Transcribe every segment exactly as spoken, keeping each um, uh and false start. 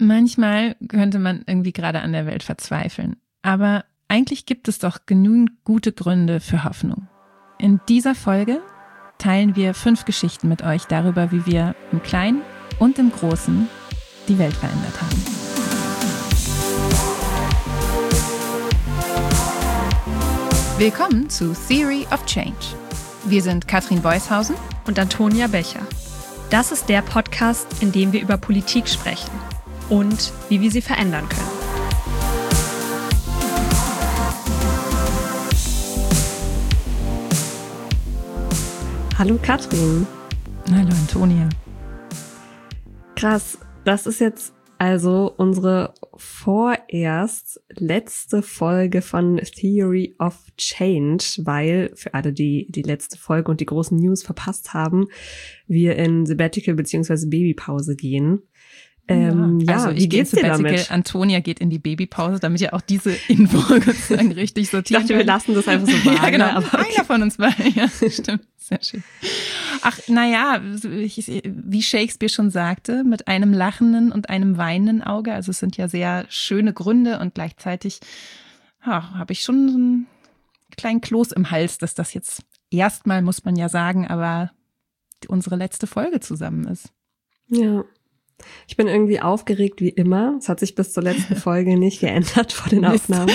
Manchmal könnte man irgendwie gerade an der Welt verzweifeln. Aber eigentlich gibt es doch genügend gute Gründe für Hoffnung. In dieser Folge teilen wir fünf Geschichten mit euch darüber, wie wir im Kleinen und im Großen die Welt verändert haben. Willkommen zu Theory of Change. Wir sind Katrin Beushausen und Antonia Becher. Das ist der Podcast, in dem wir über Politik sprechen und wie wir sie verändern können. Hallo Katrin. Hallo Antonia. Krass, das ist jetzt also unsere vorerst letzte Folge von Theory of Change, weil für alle, die die letzte Folge und die großen News verpasst haben, wir in Sabbatical bzw. Babypause gehen. Ähm, ja, also wie ich gehe geht's dir damit? Antonia geht in die Babypause, damit ihr auch diese Info sozusagen richtig sortieren Ich dachte, wir lassen das einfach so vage. Ja, genau. Aber okay. Einer von uns beiden. Ja, stimmt. Sehr schön. Ach, naja, wie Shakespeare schon sagte, mit einem lachenden und einem weinenden Auge. Also es sind ja sehr schöne Gründe und gleichzeitig ja, habe ich schon so einen kleinen Kloß im Hals, dass das jetzt erstmal, muss man ja sagen, aber unsere letzte Folge zusammen ist. Ja. Ich bin irgendwie aufgeregt wie immer. Es hat sich bis zur letzten Folge nicht geändert vor den Aufnahmen.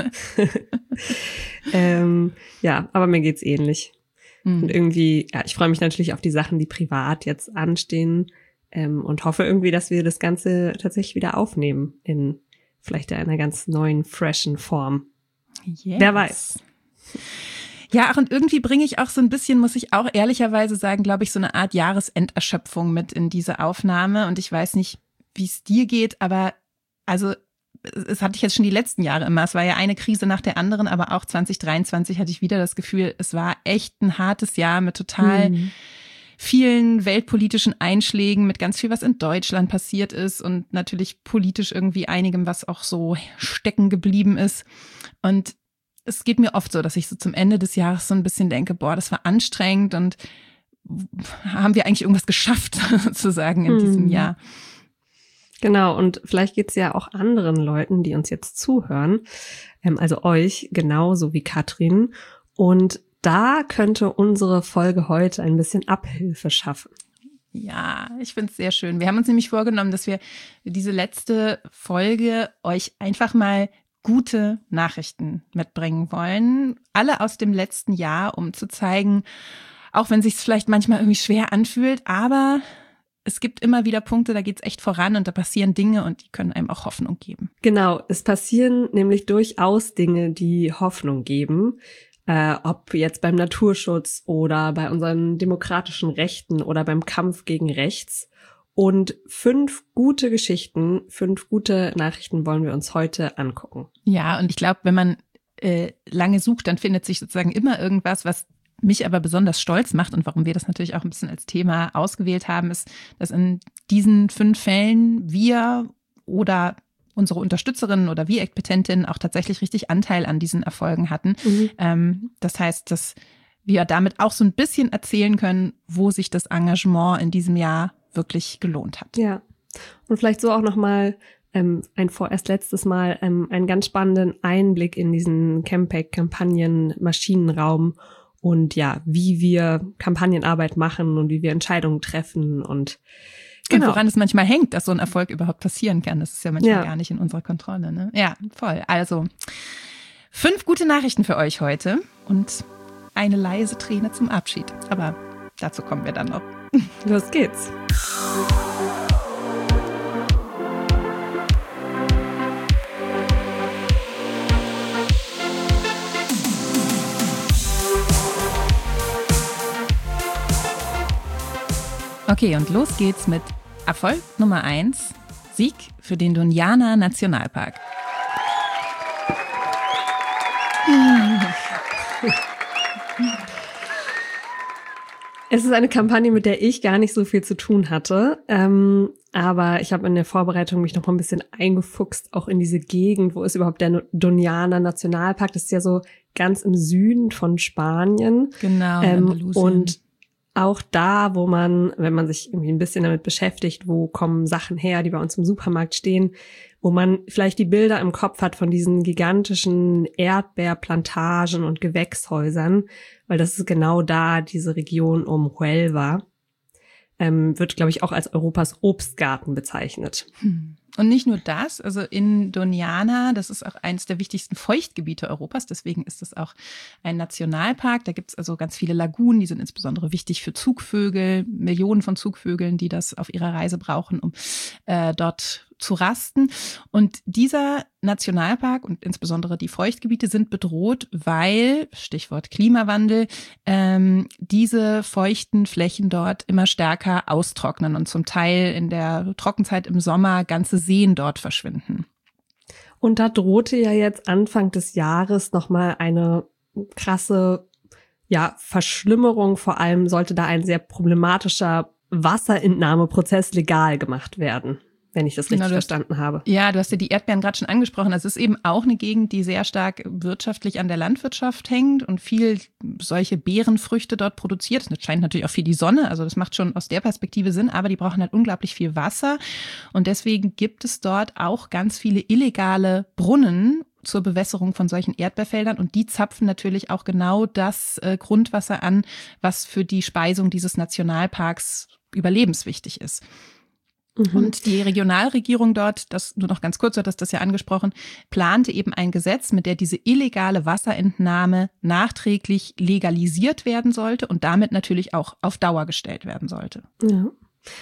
ähm, ja, aber mir geht's ähnlich. Mhm. Und irgendwie, ja, ich freue mich natürlich auf die Sachen, die privat jetzt anstehen ähm, und hoffe irgendwie, dass wir das Ganze tatsächlich wieder aufnehmen in vielleicht einer ganz neuen, freshen Form. Yes. Wer weiß. Ja, ach, und irgendwie bringe ich auch so ein bisschen, muss ich auch ehrlicherweise sagen, glaube ich, so eine Art Jahresenderschöpfung mit in diese Aufnahme. Und ich weiß nicht, wie es dir geht, aber also es hatte ich jetzt schon die letzten Jahre immer. Es war ja eine Krise nach der anderen, aber auch zwanzig dreiundzwanzig hatte ich wieder das Gefühl, es war echt ein hartes Jahr mit total mhm. vielen weltpolitischen Einschlägen, mit ganz viel, was in Deutschland passiert ist und natürlich politisch irgendwie einigem, was auch so stecken geblieben ist. Und es geht mir oft so, dass ich so zum Ende des Jahres so ein bisschen denke, boah, das war anstrengend und haben wir eigentlich irgendwas geschafft, sozusagen, in hm. diesem Jahr. Genau, und vielleicht geht's ja auch anderen Leuten, die uns jetzt zuhören, ähm, also euch genauso wie Katrin. Und da könnte unsere Folge heute ein bisschen Abhilfe schaffen. Ja, ich finde es sehr schön. Wir haben uns nämlich vorgenommen, dass wir diese letzte Folge euch einfach mal gute Nachrichten mitbringen wollen, alle aus dem letzten Jahr, um zu zeigen, auch wenn es sich vielleicht manchmal irgendwie schwer anfühlt, aber es gibt immer wieder Punkte, da geht's echt voran und da passieren Dinge und die können einem auch Hoffnung geben. Genau, es passieren nämlich durchaus Dinge, die Hoffnung geben, äh, ob jetzt beim Naturschutz oder bei unseren demokratischen Rechten oder beim Kampf gegen rechts. Und fünf gute Geschichten, fünf gute Nachrichten wollen wir uns heute angucken. Ja, und ich glaube, wenn man äh, lange sucht, dann findet sich sozusagen immer irgendwas, was mich aber besonders stolz macht und warum wir das natürlich auch ein bisschen als Thema ausgewählt haben, ist, dass in diesen fünf Fällen wir oder unsere Unterstützerinnen oder wir Petentinnen auch tatsächlich richtig Anteil an diesen Erfolgen hatten. Mhm. Ähm, das heißt, dass wir damit auch so ein bisschen erzählen können, wo sich das Engagement in diesem Jahr wirklich gelohnt hat. Ja, und vielleicht so auch nochmal ähm, ein vorerst letztes Mal ähm, einen ganz spannenden Einblick in diesen Campaign-Kampagnen-Maschinenraum und ja, wie wir Kampagnenarbeit machen und wie wir Entscheidungen treffen und genau. Und woran es manchmal hängt, dass so ein Erfolg überhaupt passieren kann. Das ist ja manchmal ja. gar nicht in unserer Kontrolle. Ne? Ja, voll. Also fünf gute Nachrichten für euch heute und eine leise Träne zum Abschied. Aber dazu kommen wir dann noch. Los geht's. Okay, und los geht's mit Erfolg Nummer eins, Sieg für den Doñana Nationalpark. Es ist eine Kampagne, mit der ich gar nicht so viel zu tun hatte, ähm, aber ich habe in der Vorbereitung mich noch mal ein bisschen eingefuchst, auch in diese Gegend, wo ist überhaupt der Doñana Nationalpark, das ist ja so ganz im Süden von Spanien. Genau, ähm, und auch da, wo man, wenn man sich irgendwie ein bisschen damit beschäftigt, wo kommen Sachen her, die bei uns im Supermarkt stehen, wo man vielleicht die Bilder im Kopf hat von diesen gigantischen Erdbeerplantagen und Gewächshäusern, weil das ist genau da, diese Region um Huelva, ähm, wird, glaube ich, auch als Europas Obstgarten bezeichnet. Hm. Und nicht nur das, also in Doñana, das ist auch eines der wichtigsten Feuchtgebiete Europas, deswegen ist es auch ein Nationalpark. Da gibt es also ganz viele Lagunen, die sind insbesondere wichtig für Zugvögel, Millionen von Zugvögeln, die das auf ihrer Reise brauchen, um äh, dort zu rasten. Und dieser Nationalpark und insbesondere die Feuchtgebiete sind bedroht, weil, Stichwort Klimawandel, ähm, diese feuchten Flächen dort immer stärker austrocknen und zum Teil in der Trockenzeit im Sommer ganze Seen dort verschwinden. Und da drohte ja jetzt Anfang des Jahres nochmal eine krasse, ja, Verschlimmerung. Vor allem sollte da ein sehr problematischer Wasserentnahmeprozess legal gemacht werden, wenn ich das richtig genau, verstanden hast, habe. Ja, du hast ja die Erdbeeren gerade schon angesprochen. Also es ist eben auch eine Gegend, die sehr stark wirtschaftlich an der Landwirtschaft hängt und viel solche Beerenfrüchte dort produziert. Das scheint natürlich auch viel die Sonne, also das macht schon aus der Perspektive Sinn, aber die brauchen halt unglaublich viel Wasser. Und deswegen gibt es dort auch ganz viele illegale Brunnen zur Bewässerung von solchen Erdbeerfeldern. Und die zapfen natürlich auch genau das äh, Grundwasser an, was für die Speisung dieses Nationalparks überlebenswichtig ist. Und die Regionalregierung dort, das nur noch ganz kurz, du hattest das ja angesprochen, plante eben ein Gesetz, mit der diese illegale Wasserentnahme nachträglich legalisiert werden sollte und damit natürlich auch auf Dauer gestellt werden sollte. Ja.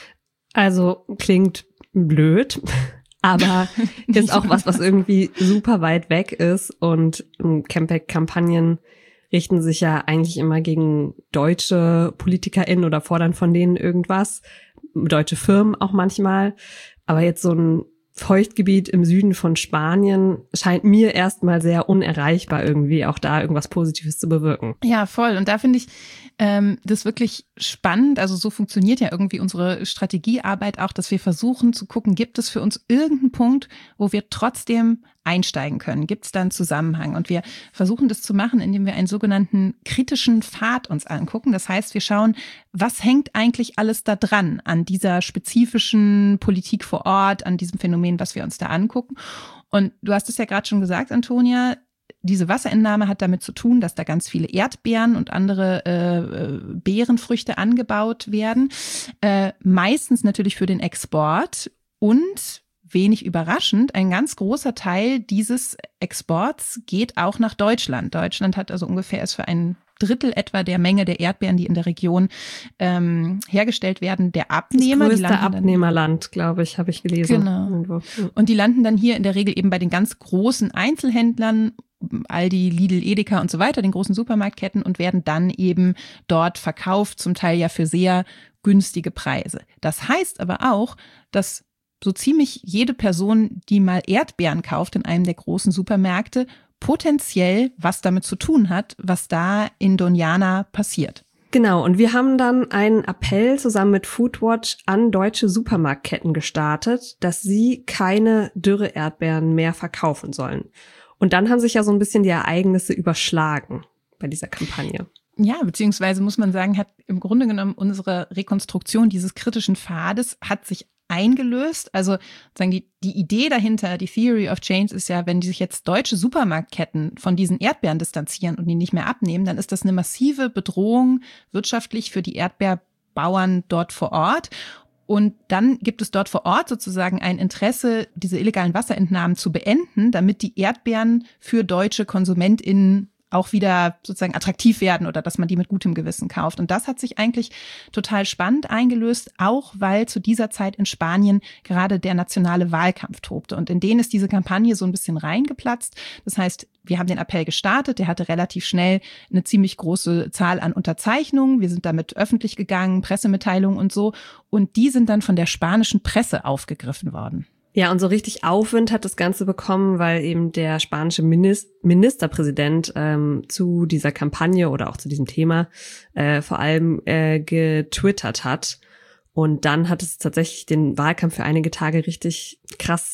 Also klingt blöd, aber ist auch was, was irgendwie super weit weg ist. Und Campaign-Kampagnen richten sich ja eigentlich immer gegen deutsche PolitikerInnen oder fordern von denen irgendwas. Deutsche Firmen auch manchmal, aber jetzt so ein Feuchtgebiet im Süden von Spanien scheint mir erstmal sehr unerreichbar irgendwie, auch da irgendwas Positives zu bewirken. Ja, voll. Und da finde ich ähm, das wirklich spannend. Also so funktioniert ja irgendwie unsere Strategiearbeit auch, dass wir versuchen zu gucken, gibt es für uns irgendeinen Punkt, wo wir trotzdem einsteigen können? Gibt es da einen Zusammenhang? Und wir versuchen das zu machen, indem wir einen sogenannten kritischen Pfad uns angucken. Das heißt, wir schauen, was hängt eigentlich alles da dran an dieser spezifischen Politik vor Ort, an diesem Phänomen, was wir uns da angucken. Und du hast es ja gerade schon gesagt, Antonia, diese Wasserentnahme hat damit zu tun, dass da ganz viele Erdbeeren und andere äh, Beerenfrüchte angebaut werden. Äh, meistens natürlich für den Export und wenig überraschend, ein ganz großer Teil dieses Exports geht auch nach Deutschland. Deutschland hat also ungefähr es für ein Drittel etwa der Menge der Erdbeeren, die in der Region ähm, hergestellt werden, der Abnehmer. Das größte Abnehmerland, glaube ich, habe ich gelesen. Genau. Und die landen dann hier in der Regel eben bei den ganz großen Einzelhändlern, Aldi, Lidl, Edeka und so weiter, den großen Supermarktketten und werden dann eben dort verkauft, zum Teil ja für sehr günstige Preise. Das heißt aber auch, dass so ziemlich jede Person, die mal Erdbeeren kauft in einem der großen Supermärkte, potenziell was damit zu tun hat, was da in Doñana passiert. Genau, und wir haben dann einen Appell zusammen mit Foodwatch an deutsche Supermarktketten gestartet, dass sie keine Dürre-Erdbeeren mehr verkaufen sollen. Und dann haben sich ja so ein bisschen die Ereignisse überschlagen bei dieser Kampagne. Ja, beziehungsweise muss man sagen, hat im Grunde genommen unsere Rekonstruktion dieses kritischen Pfades hat sich eingelöst. Also sagen die, die Idee dahinter, die Theory of Change ist ja, wenn die sich jetzt deutsche Supermarktketten von diesen Erdbeeren distanzieren und die nicht mehr abnehmen, dann ist das eine massive Bedrohung wirtschaftlich für die Erdbeerbauern dort vor Ort. Und dann gibt es dort vor Ort sozusagen ein Interesse, diese illegalen Wasserentnahmen zu beenden, damit die Erdbeeren für deutsche KonsumentInnen auch wieder sozusagen attraktiv werden oder dass man die mit gutem Gewissen kauft. Und das hat sich eigentlich total spannend eingelöst, auch weil zu dieser Zeit in Spanien gerade der nationale Wahlkampf tobte. Und in den ist diese Kampagne so ein bisschen reingeplatzt. Das heißt, wir haben den Appell gestartet, der hatte relativ schnell eine ziemlich große Zahl an Unterzeichnungen. Wir sind damit öffentlich gegangen, Pressemitteilungen und so. Und die sind dann von der spanischen Presse aufgegriffen worden. Ja, und so richtig Aufwind hat das Ganze bekommen, weil eben der spanische Minis- Ministerpräsident ähm, zu dieser Kampagne oder auch zu diesem Thema äh, vor allem äh, getwittert hat. Und dann hat es tatsächlich den Wahlkampf für einige Tage richtig krass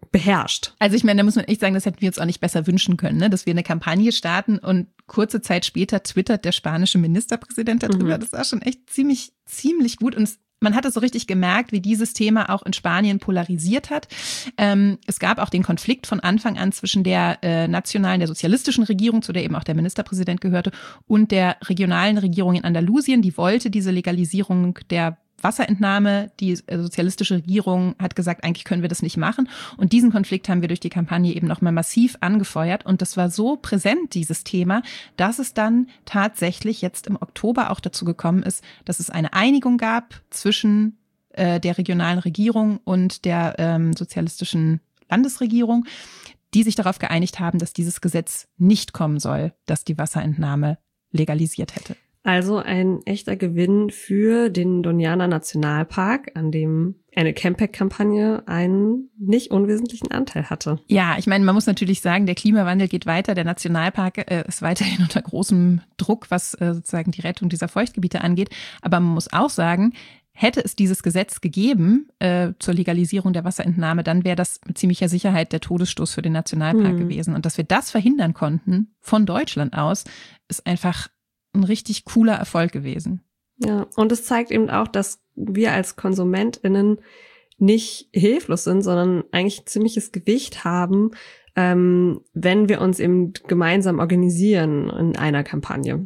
beherrscht. Also ich meine, da muss man echt sagen, das hätten wir uns auch nicht besser wünschen können, ne? Dass wir eine Kampagne starten und kurze Zeit später twittert der spanische Ministerpräsident darüber. Mhm. Das war schon echt ziemlich, ziemlich gut und man hat es so richtig gemerkt, wie dieses Thema auch in Spanien polarisiert hat. Ähm, es gab auch den Konflikt von Anfang an zwischen der äh, nationalen, der sozialistischen Regierung, zu der eben auch der Ministerpräsident gehörte, und der regionalen Regierung in Andalusien. Die wollte diese Legalisierung der Wasserentnahme. Die sozialistische Regierung hat gesagt, eigentlich können wir das nicht machen. Und diesen Konflikt haben wir durch die Kampagne eben nochmal massiv angefeuert. Und das war so präsent, dieses Thema, dass es dann tatsächlich jetzt im Oktober auch dazu gekommen ist, dass es eine Einigung gab zwischen äh, der regionalen Regierung und der ähm, sozialistischen Landesregierung, die sich darauf geeinigt haben, dass dieses Gesetz nicht kommen soll, das die Wasserentnahme legalisiert hätte. Also ein echter Gewinn für den Doñana Nationalpark, an dem eine Campact-Kampagne einen nicht unwesentlichen Anteil hatte. Ja, ich meine, man muss natürlich sagen, der Klimawandel geht weiter. Der Nationalpark äh, ist weiterhin unter großem Druck, was äh, sozusagen die Rettung dieser Feuchtgebiete angeht. Aber man muss auch sagen, hätte es dieses Gesetz gegeben äh, zur Legalisierung der Wasserentnahme, dann wäre das mit ziemlicher Sicherheit der Todesstoß für den Nationalpark hm. gewesen. Und dass wir das verhindern konnten von Deutschland aus, ist einfach ein richtig cooler Erfolg gewesen. Ja, und es zeigt eben auch, dass wir als KonsumentInnen nicht hilflos sind, sondern eigentlich ein ziemliches Gewicht haben, ähm, wenn wir uns eben gemeinsam organisieren in einer Kampagne.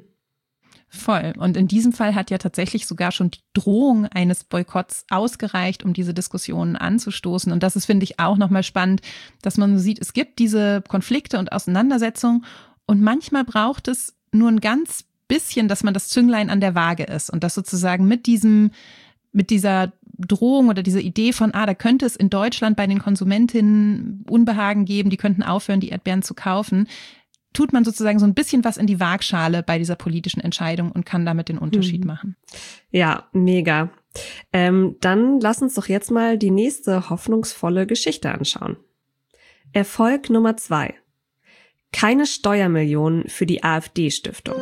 Voll. Und in diesem Fall hat ja tatsächlich sogar schon die Drohung eines Boykotts ausgereicht, um diese Diskussionen anzustoßen. Und das ist, finde ich, auch nochmal spannend, dass man so sieht, es gibt diese Konflikte und Auseinandersetzungen und manchmal braucht es nur ein ganz bisschen, dass man das Zünglein an der Waage ist und dass sozusagen mit diesem, mit dieser Drohung oder dieser Idee von, ah, da könnte es in Deutschland bei den Konsumentinnen Unbehagen geben, die könnten aufhören, die Erdbeeren zu kaufen, tut man sozusagen so ein bisschen was in die Waagschale bei dieser politischen Entscheidung und kann damit den Unterschied mhm. machen. Ja, mega. Ähm, dann lass uns doch jetzt mal die nächste hoffnungsvolle Geschichte anschauen. Erfolg Nummer zwei. Keine Steuermillionen für die AfD-Stiftung.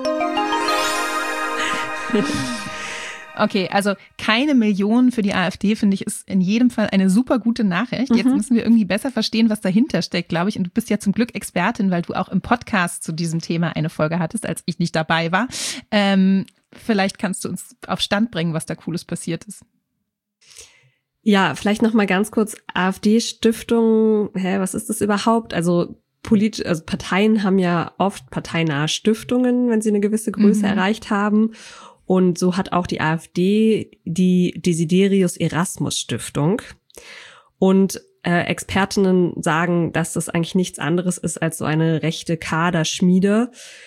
Okay, also keine Millionen für die AfD, finde ich, ist in jedem Fall eine super gute Nachricht. Jetzt mhm. müssen wir irgendwie besser verstehen, was dahinter steckt, glaube ich. Und du bist ja zum Glück Expertin, weil du auch im Podcast zu diesem Thema eine Folge hattest, als ich nicht dabei war. Ähm, vielleicht kannst du uns auf Stand bringen, was da Cooles passiert ist. Ja, vielleicht noch mal ganz kurz AfD-Stiftung. Hä, was ist das überhaupt? Also Polit- also Parteien haben ja oft parteinahe Stiftungen, wenn sie eine gewisse Größe mhm. erreicht haben. Und so hat auch die AfD die Desiderius Erasmus Stiftung. Und äh, Expertinnen sagen, dass das eigentlich nichts anderes ist als so eine rechte Kaderschmiede,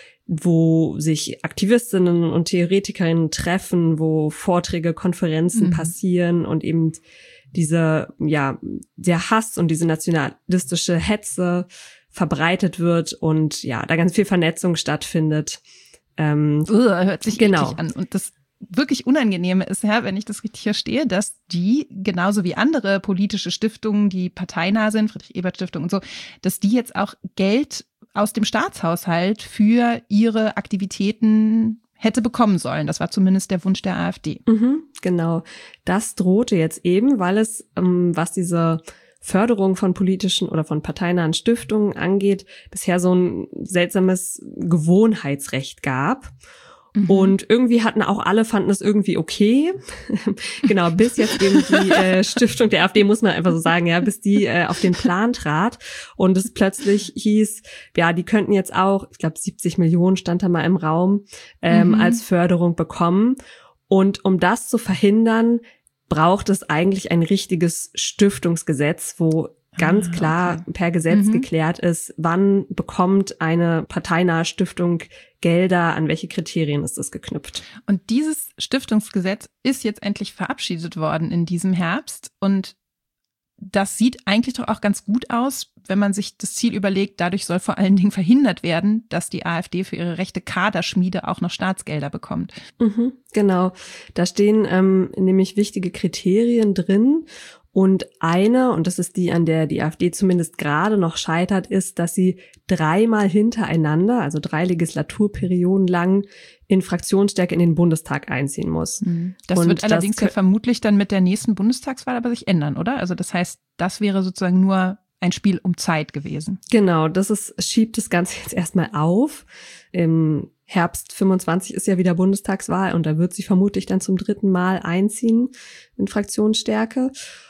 wo sich Aktivistinnen und Theoretikerinnen treffen, wo Vorträge, Konferenzen mhm. passieren und eben diese, ja, der Hass und diese nationalistische Hetze verbreitet wird und ja, da ganz viel Vernetzung stattfindet. Ähm, uh, hört sich genau. richtig an. Und das wirklich Unangenehme ist ja, wenn ich das richtig verstehe, dass die, genauso wie andere politische Stiftungen, die parteinah sind, Friedrich-Ebert-Stiftung und so, dass die jetzt auch Geld aus dem Staatshaushalt für ihre Aktivitäten hätte bekommen sollen. Das war zumindest der Wunsch der AfD. Mhm, genau. Das drohte jetzt eben, weil es, ähm, was diese Förderung von politischen oder von parteinahen Stiftungen angeht, bisher so ein seltsames Gewohnheitsrecht gab. Mhm. Und irgendwie hatten auch alle, fanden es irgendwie okay. Genau, bis jetzt eben die äh, Stiftung der AfD, muss man einfach so sagen, ja, bis die äh, auf den Plan trat und es plötzlich hieß, ja, die könnten jetzt auch, ich glaube siebzig Millionen stand da mal im Raum, ähm, mhm. als Förderung bekommen. Und um das zu verhindern, braucht es eigentlich ein richtiges Stiftungsgesetz, wo ganz klar okay. per Gesetz mhm. geklärt ist, wann bekommt eine parteinahe Stiftung Gelder, an welche Kriterien ist das geknüpft. Und dieses Stiftungsgesetz ist jetzt endlich verabschiedet worden in diesem Herbst und das sieht eigentlich doch auch ganz gut aus, wenn man sich das Ziel überlegt, dadurch soll vor allen Dingen verhindert werden, dass die AfD für ihre rechte Kaderschmiede auch noch Staatsgelder bekommt. Mhm, genau, da stehen ähm, nämlich wichtige Kriterien drin und eine, und das ist die, an der die AfD zumindest gerade noch scheitert, ist, dass sie dreimal hintereinander, also drei Legislaturperioden lang, in Fraktionsstärke in den Bundestag einziehen muss. Das und wird das allerdings ja vermutlich dann mit der nächsten Bundestagswahl aber sich ändern, oder? Also das heißt, das wäre sozusagen nur ein Spiel um Zeit gewesen. Genau, das ist, schiebt das Ganze jetzt erstmal auf. Im Herbst fünfundzwanzig ist ja wieder Bundestagswahl und da wird sie vermutlich dann zum dritten Mal einziehen in Fraktionsstärke.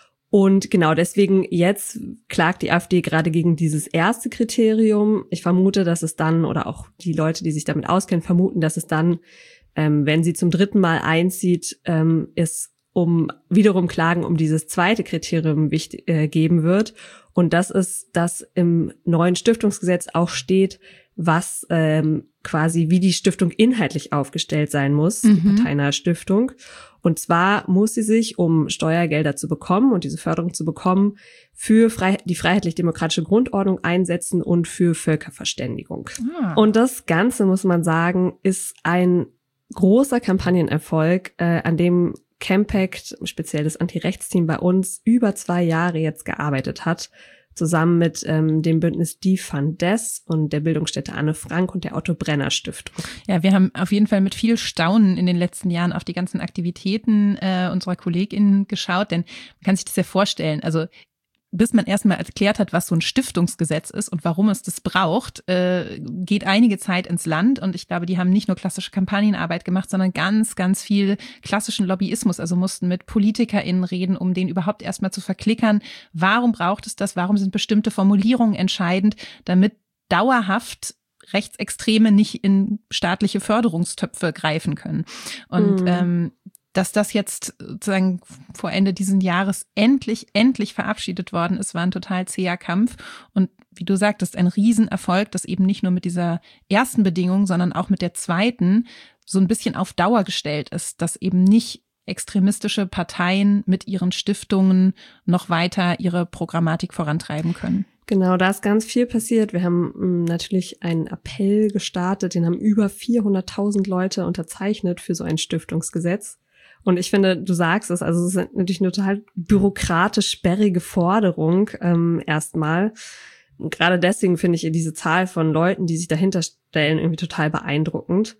Und genau deswegen jetzt klagt die AfD gerade gegen dieses erste Kriterium. Ich vermute, dass es dann, oder auch die Leute, die sich damit auskennen, vermuten, dass es dann, ähm, wenn sie zum dritten Mal einzieht, ähm, es um wiederum Klagen um dieses zweite Kriterium wichtig, äh, geben wird. Und das ist, dass im neuen Stiftungsgesetz auch steht, was ähm, quasi wie die Stiftung inhaltlich aufgestellt sein muss, mhm. die parteinahe Stiftung. Und zwar muss sie sich, um Steuergelder zu bekommen und diese Förderung zu bekommen, für frei, die freiheitlich-demokratische Grundordnung einsetzen und für Völkerverständigung. Ah. Und das Ganze, muss man sagen, ist ein großer Kampagnenerfolg, äh, an dem Campact, speziell das Anti-Rechts-Team bei uns, über zwei Jahre jetzt gearbeitet hat, zusammen mit ähm, dem Bündnis Defund Des und der Bildungsstätte Anne Frank und der Otto Brenner Stiftung. Ja, wir haben auf jeden Fall mit viel Staunen in den letzten Jahren auf die ganzen Aktivitäten äh, unserer KollegInnen geschaut, denn man kann sich das ja vorstellen, also bis man erstmal erklärt hat, was so ein Stiftungsgesetz ist und warum es das braucht, äh, geht einige Zeit ins Land. Und ich glaube, die haben nicht nur klassische Kampagnenarbeit gemacht, sondern ganz, ganz viel klassischen Lobbyismus. Also mussten mit PolitikerInnen reden, um den überhaupt erstmal zu verklickern. Warum braucht es das? Warum sind bestimmte Formulierungen entscheidend, damit dauerhaft Rechtsextreme nicht in staatliche Förderungstöpfe greifen können? Und mhm. ähm, dass das jetzt sozusagen vor Ende dieses Jahres endlich, endlich verabschiedet worden ist, war ein total zäher Kampf. Und wie du sagtest, ein Riesenerfolg, dass eben nicht nur mit dieser ersten Bedingung, sondern auch mit der zweiten so ein bisschen auf Dauer gestellt ist, dass eben nicht extremistische Parteien mit ihren Stiftungen noch weiter ihre Programmatik vorantreiben können. Genau, da ist ganz viel passiert. Wir haben natürlich einen Appell gestartet, den haben über vierhunderttausend Leute unterzeichnet für so ein Stiftungsgesetz. Und ich finde, du sagst es, also es ist natürlich eine total bürokratisch sperrige Forderung ähm, erstmal. Und gerade deswegen finde ich diese Zahl von Leuten, die sich dahinter stellen, irgendwie total beeindruckend.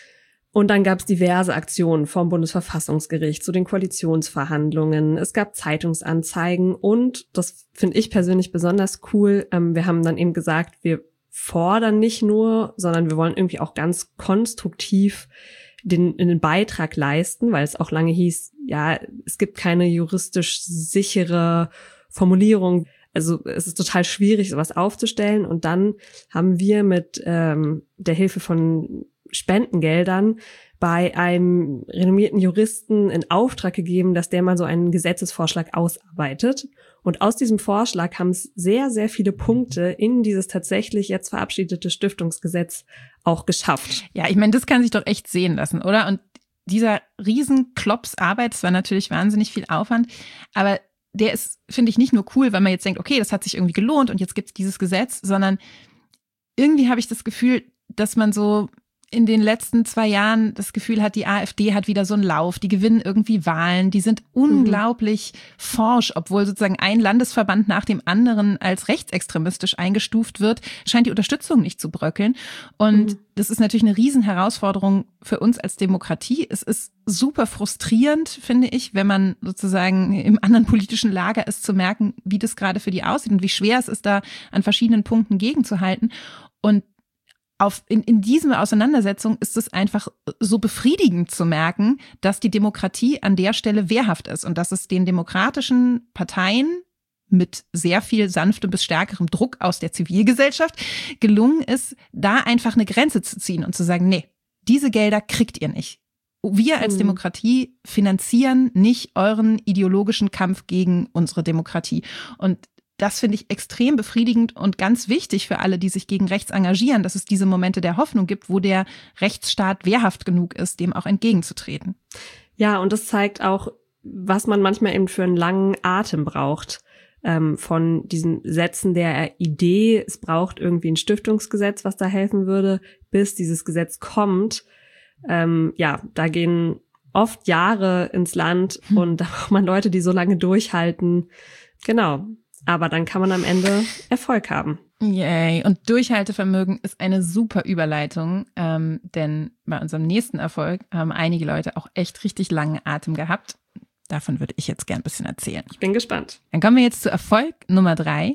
Und dann gab es diverse Aktionen vom Bundesverfassungsgericht zu den Koalitionsverhandlungen. Es gab Zeitungsanzeigen und, das finde ich persönlich besonders cool, ähm, wir haben dann eben gesagt, wir fordern nicht nur, sondern wir wollen irgendwie auch ganz konstruktiv den, den Beitrag leisten, weil es auch lange hieß, ja, es gibt keine juristisch sichere Formulierung. Also es ist total schwierig, sowas aufzustellen. Und dann haben wir mit ähm, der Hilfe von Spendengeldern bei einem renommierten Juristen in Auftrag gegeben, dass der mal so einen Gesetzesvorschlag ausarbeitet. Und aus diesem Vorschlag haben es sehr, sehr viele Punkte in dieses tatsächlich jetzt verabschiedete Stiftungsgesetz auch geschafft. Ja, ich meine, das kann sich doch echt sehen lassen, oder? Und dieser Riesenklops Arbeit, das war natürlich wahnsinnig viel Aufwand, aber der ist, finde ich, nicht nur cool, weil man jetzt denkt, okay, das hat sich irgendwie gelohnt und jetzt gibt es dieses Gesetz, sondern irgendwie habe ich das Gefühl, dass man so in den letzten zwei Jahren das Gefühl hat, die AfD hat wieder so einen Lauf, die gewinnen irgendwie Wahlen, die sind unglaublich mhm. forsch, obwohl sozusagen ein Landesverband nach dem anderen als rechtsextremistisch eingestuft wird, scheint die Unterstützung nicht zu bröckeln. Und mhm. das ist natürlich eine Riesenherausforderung für uns als Demokratie. Es ist super frustrierend, finde ich, wenn man sozusagen im anderen politischen Lager ist, zu merken, wie das gerade für die aussieht und wie schwer es ist, da an verschiedenen Punkten gegenzuhalten. Und Auf, in, in dieser Auseinandersetzung ist es einfach so befriedigend zu merken, dass die Demokratie an der Stelle wehrhaft ist und dass es den demokratischen Parteien mit sehr viel sanftem bis stärkerem Druck aus der Zivilgesellschaft gelungen ist, da einfach eine Grenze zu ziehen und zu sagen, nee, diese Gelder kriegt ihr nicht. Wir als mhm. Demokratie finanzieren nicht euren ideologischen Kampf gegen unsere Demokratie. Und das finde ich extrem befriedigend und ganz wichtig für alle, die sich gegen rechts engagieren, dass es diese Momente der Hoffnung gibt, wo der Rechtsstaat wehrhaft genug ist, dem auch entgegenzutreten. Ja, und das zeigt auch, was man manchmal eben für einen langen Atem braucht. Ähm, von diesen Sätzen der Idee, es braucht irgendwie ein Stiftungsgesetz, was da helfen würde, bis dieses Gesetz kommt. Ähm, ja, da gehen oft Jahre ins Land hm. und da braucht man Leute, die so lange durchhalten. Genau. Aber dann kann man am Ende Erfolg haben. Yay. Und Durchhaltevermögen ist eine super Überleitung, ähm, denn bei unserem nächsten Erfolg haben einige Leute auch echt richtig langen Atem gehabt. Davon würde ich jetzt gern ein bisschen erzählen. Ich bin gespannt. Dann kommen wir jetzt zu Erfolg Nummer drei.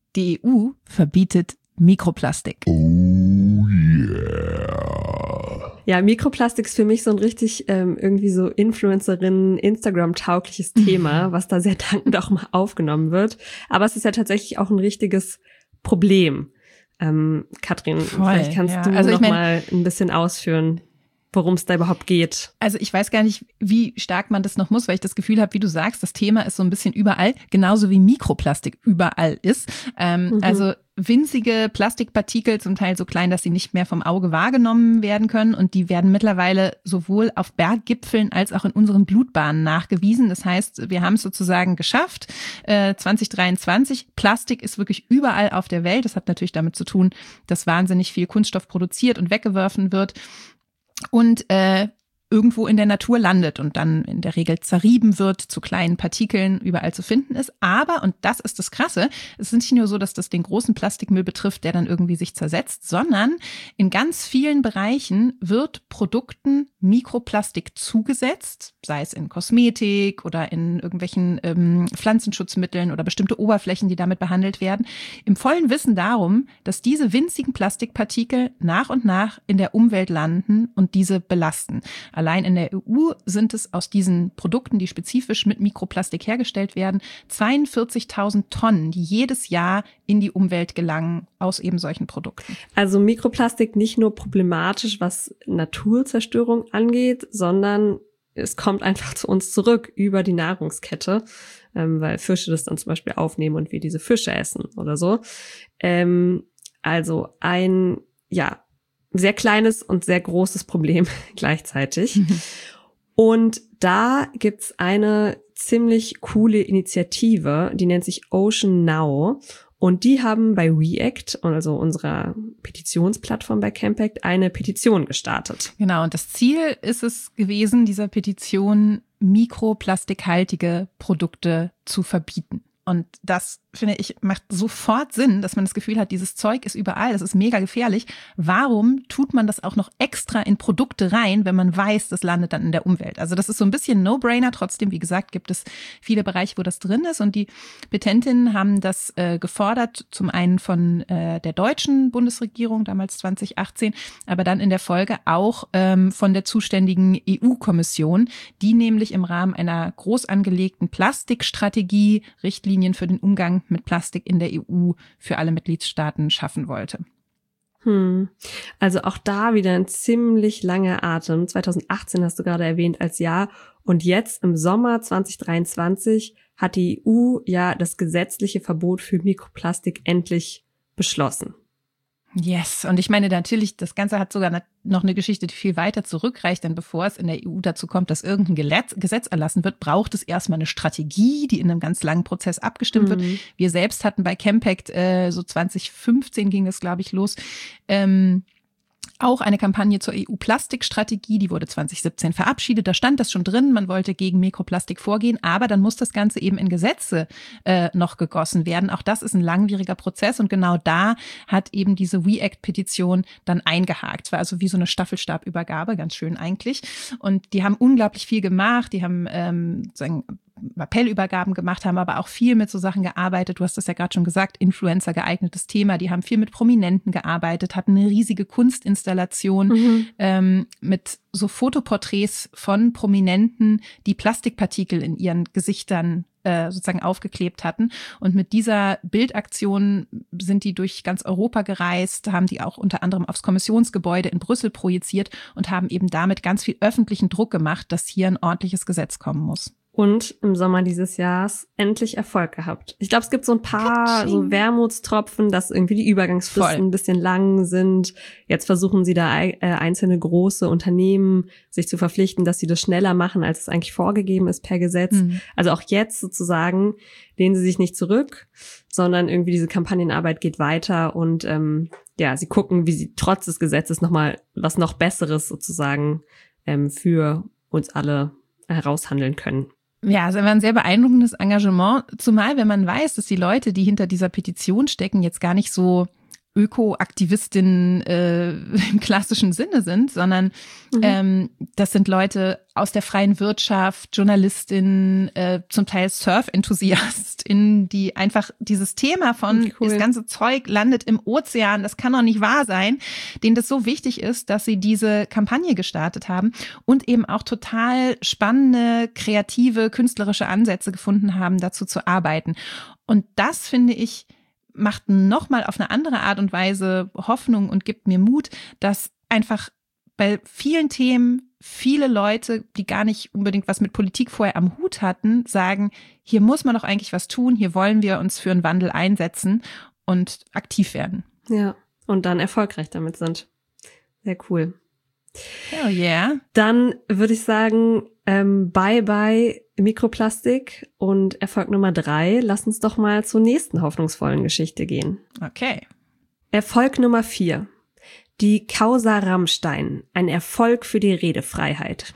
Die E U verbietet Mikroplastik. Oh yeah. Ja, Mikroplastik ist für mich so ein richtig ähm, irgendwie so Influencerinnen, Instagram-taugliches Thema, was da sehr dankend auch mal aufgenommen wird. Aber es ist ja tatsächlich auch ein richtiges Problem. Ähm, Katrin, Voll, vielleicht kannst ja. du Also ich noch mein, mal ein bisschen ausführen, worum es da überhaupt geht. Also ich weiß gar nicht, wie stark man das noch muss, weil ich das Gefühl habe, wie du sagst, das Thema ist so ein bisschen überall, genauso wie Mikroplastik überall ist. Ähm, mhm. Also winzige Plastikpartikel, zum Teil so klein, dass sie nicht mehr vom Auge wahrgenommen werden können. Und die werden mittlerweile sowohl auf Berggipfeln als auch in unseren Blutbahnen nachgewiesen. Das heißt, wir haben es sozusagen geschafft. Äh, zwanzig dreiundzwanzig, Plastik ist wirklich überall auf der Welt. Das hat natürlich damit zu tun, dass wahnsinnig viel Kunststoff produziert und weggeworfen wird und äh, irgendwo in der Natur landet und dann in der Regel zerrieben wird, zu kleinen Partikeln überall zu finden ist. Aber, und das ist das Krasse, es ist nicht nur so, dass das den großen Plastikmüll betrifft, der dann irgendwie sich zersetzt, sondern in ganz vielen Bereichen wird Produkten Mikroplastik zugesetzt, sei es in Kosmetik oder in irgendwelchen ähm, Pflanzenschutzmitteln oder bestimmte Oberflächen, die damit behandelt werden, im vollen Wissen darum, dass diese winzigen Plastikpartikel nach und nach in der Umwelt landen und diese belasten. Allein in der E U sind es aus diesen Produkten, die spezifisch mit Mikroplastik hergestellt werden, zweiundvierzigtausend Tonnen, die jedes Jahr in die Umwelt gelangen aus eben solchen Produkten. Also Mikroplastik nicht nur problematisch, was Naturzerstörung angeht, sondern es kommt einfach zu uns zurück über die Nahrungskette, ähm, weil Fische das dann zum Beispiel aufnehmen und wir diese Fische essen oder so. Ähm, also ein, ja, sehr kleines und sehr großes Problem gleichzeitig. Mhm. Und da gibt's eine ziemlich coole Initiative, die nennt sich Ocean Now. Und die haben bei WeAct, also unserer Petitionsplattform bei Campact, eine Petition gestartet. Genau, und das Ziel ist es gewesen, dieser Petition mikroplastikhaltige Produkte zu verbieten. Und das, finde ich, macht sofort Sinn, dass man das Gefühl hat, dieses Zeug ist überall, das ist mega gefährlich. Warum tut man das auch noch extra in Produkte rein, wenn man weiß, das landet dann in der Umwelt? Also das ist so ein bisschen No-Brainer. Trotzdem, wie gesagt, gibt es viele Bereiche, wo das drin ist. Und die Petentinnen haben das äh, gefordert, zum einen von äh, der deutschen Bundesregierung, damals zwanzig achtzehn, aber dann in der Folge auch ähm, von der zuständigen E U-Kommission, die nämlich im Rahmen einer groß angelegten Plastikstrategie Richtlinien für den Umgang mit Plastik in der E U für alle Mitgliedstaaten schaffen wollte. Hm. Also auch da wieder ein ziemlich langer Atem. zwanzig achtzehn hast du gerade erwähnt als Jahr. Und jetzt im Sommer zwanzig dreiundzwanzig hat die E U ja das gesetzliche Verbot für Mikroplastik endlich beschlossen. Yes, und ich meine natürlich, das Ganze hat sogar noch eine Geschichte, die viel weiter zurückreicht, denn bevor es in der E U dazu kommt, dass irgendein Gesetz erlassen wird, braucht es erstmal eine Strategie, die in einem ganz langen Prozess abgestimmt mhm. wird. Wir selbst hatten bei Campact, äh, so zwanzig fünfzehn ging das, glaube ich, los, ähm, auch eine Kampagne zur E U-Plastikstrategie, die wurde zwanzig siebzehn verabschiedet. Da stand das schon drin, man wollte gegen Mikroplastik vorgehen, aber dann muss das Ganze eben in Gesetze äh, noch gegossen werden. Auch das ist ein langwieriger Prozess und genau da hat eben diese WeAct-Petition dann eingehakt. Es war also wie so eine Staffelstabübergabe, ganz schön eigentlich. Und die haben unglaublich viel gemacht, die haben ähm, sozusagen Appellübergaben gemacht, haben aber auch viel mit so Sachen gearbeitet. Du hast das ja gerade schon gesagt, Influencer geeignetes Thema. Die haben viel mit Prominenten gearbeitet, hatten eine riesige Kunstinstallation mhm. ähm, mit so Fotoporträts von Prominenten, die Plastikpartikel in ihren Gesichtern äh, sozusagen aufgeklebt hatten. Und mit dieser Bildaktion sind die durch ganz Europa gereist, haben die auch unter anderem aufs Kommissionsgebäude in Brüssel projiziert und haben eben damit ganz viel öffentlichen Druck gemacht, dass hier ein ordentliches Gesetz kommen muss. Und im Sommer dieses Jahres endlich Erfolg gehabt. Ich glaube, es gibt so ein paar so Wermutstropfen, dass irgendwie die Übergangsfristen Voll. ein bisschen lang sind. Jetzt versuchen sie da äh, einzelne große Unternehmen sich zu verpflichten, dass sie das schneller machen, als es eigentlich vorgegeben ist per Gesetz. Mhm. Also auch jetzt sozusagen lehnen sie sich nicht zurück, sondern irgendwie diese Kampagnenarbeit geht weiter und ähm, ja, sie gucken, wie sie trotz des Gesetzes nochmal was noch Besseres sozusagen ähm, für uns alle heraushandeln können. Ja, es war ein sehr beeindruckendes Engagement, zumal wenn man weiß, dass die Leute, die hinter dieser Petition stecken, jetzt gar nicht so Öko-Aktivistinnen äh, im klassischen Sinne sind, sondern mhm. ähm, das sind Leute aus der freien Wirtschaft, Journalistinnen, äh, zum Teil Surf-EnthusiastInnen, die einfach dieses Thema von cool. das ganze Zeug landet im Ozean, das kann doch nicht wahr sein, denen das so wichtig ist, dass sie diese Kampagne gestartet haben und eben auch total spannende, kreative, künstlerische Ansätze gefunden haben, dazu zu arbeiten. Und das finde ich macht nochmal auf eine andere Art und Weise Hoffnung und gibt mir Mut, dass einfach bei vielen Themen viele Leute, die gar nicht unbedingt was mit Politik vorher am Hut hatten, sagen, hier muss man doch eigentlich was tun, hier wollen wir uns für einen Wandel einsetzen und aktiv werden. Ja, und dann erfolgreich damit sind. Sehr cool. Oh yeah. Dann würde ich sagen, ähm, bye bye Mikroplastik und Erfolg Nummer drei. Lass uns doch mal zur nächsten hoffnungsvollen Geschichte gehen. Okay. Erfolg Nummer vier. Die Causa Rammstein. Ein Erfolg für die Redefreiheit.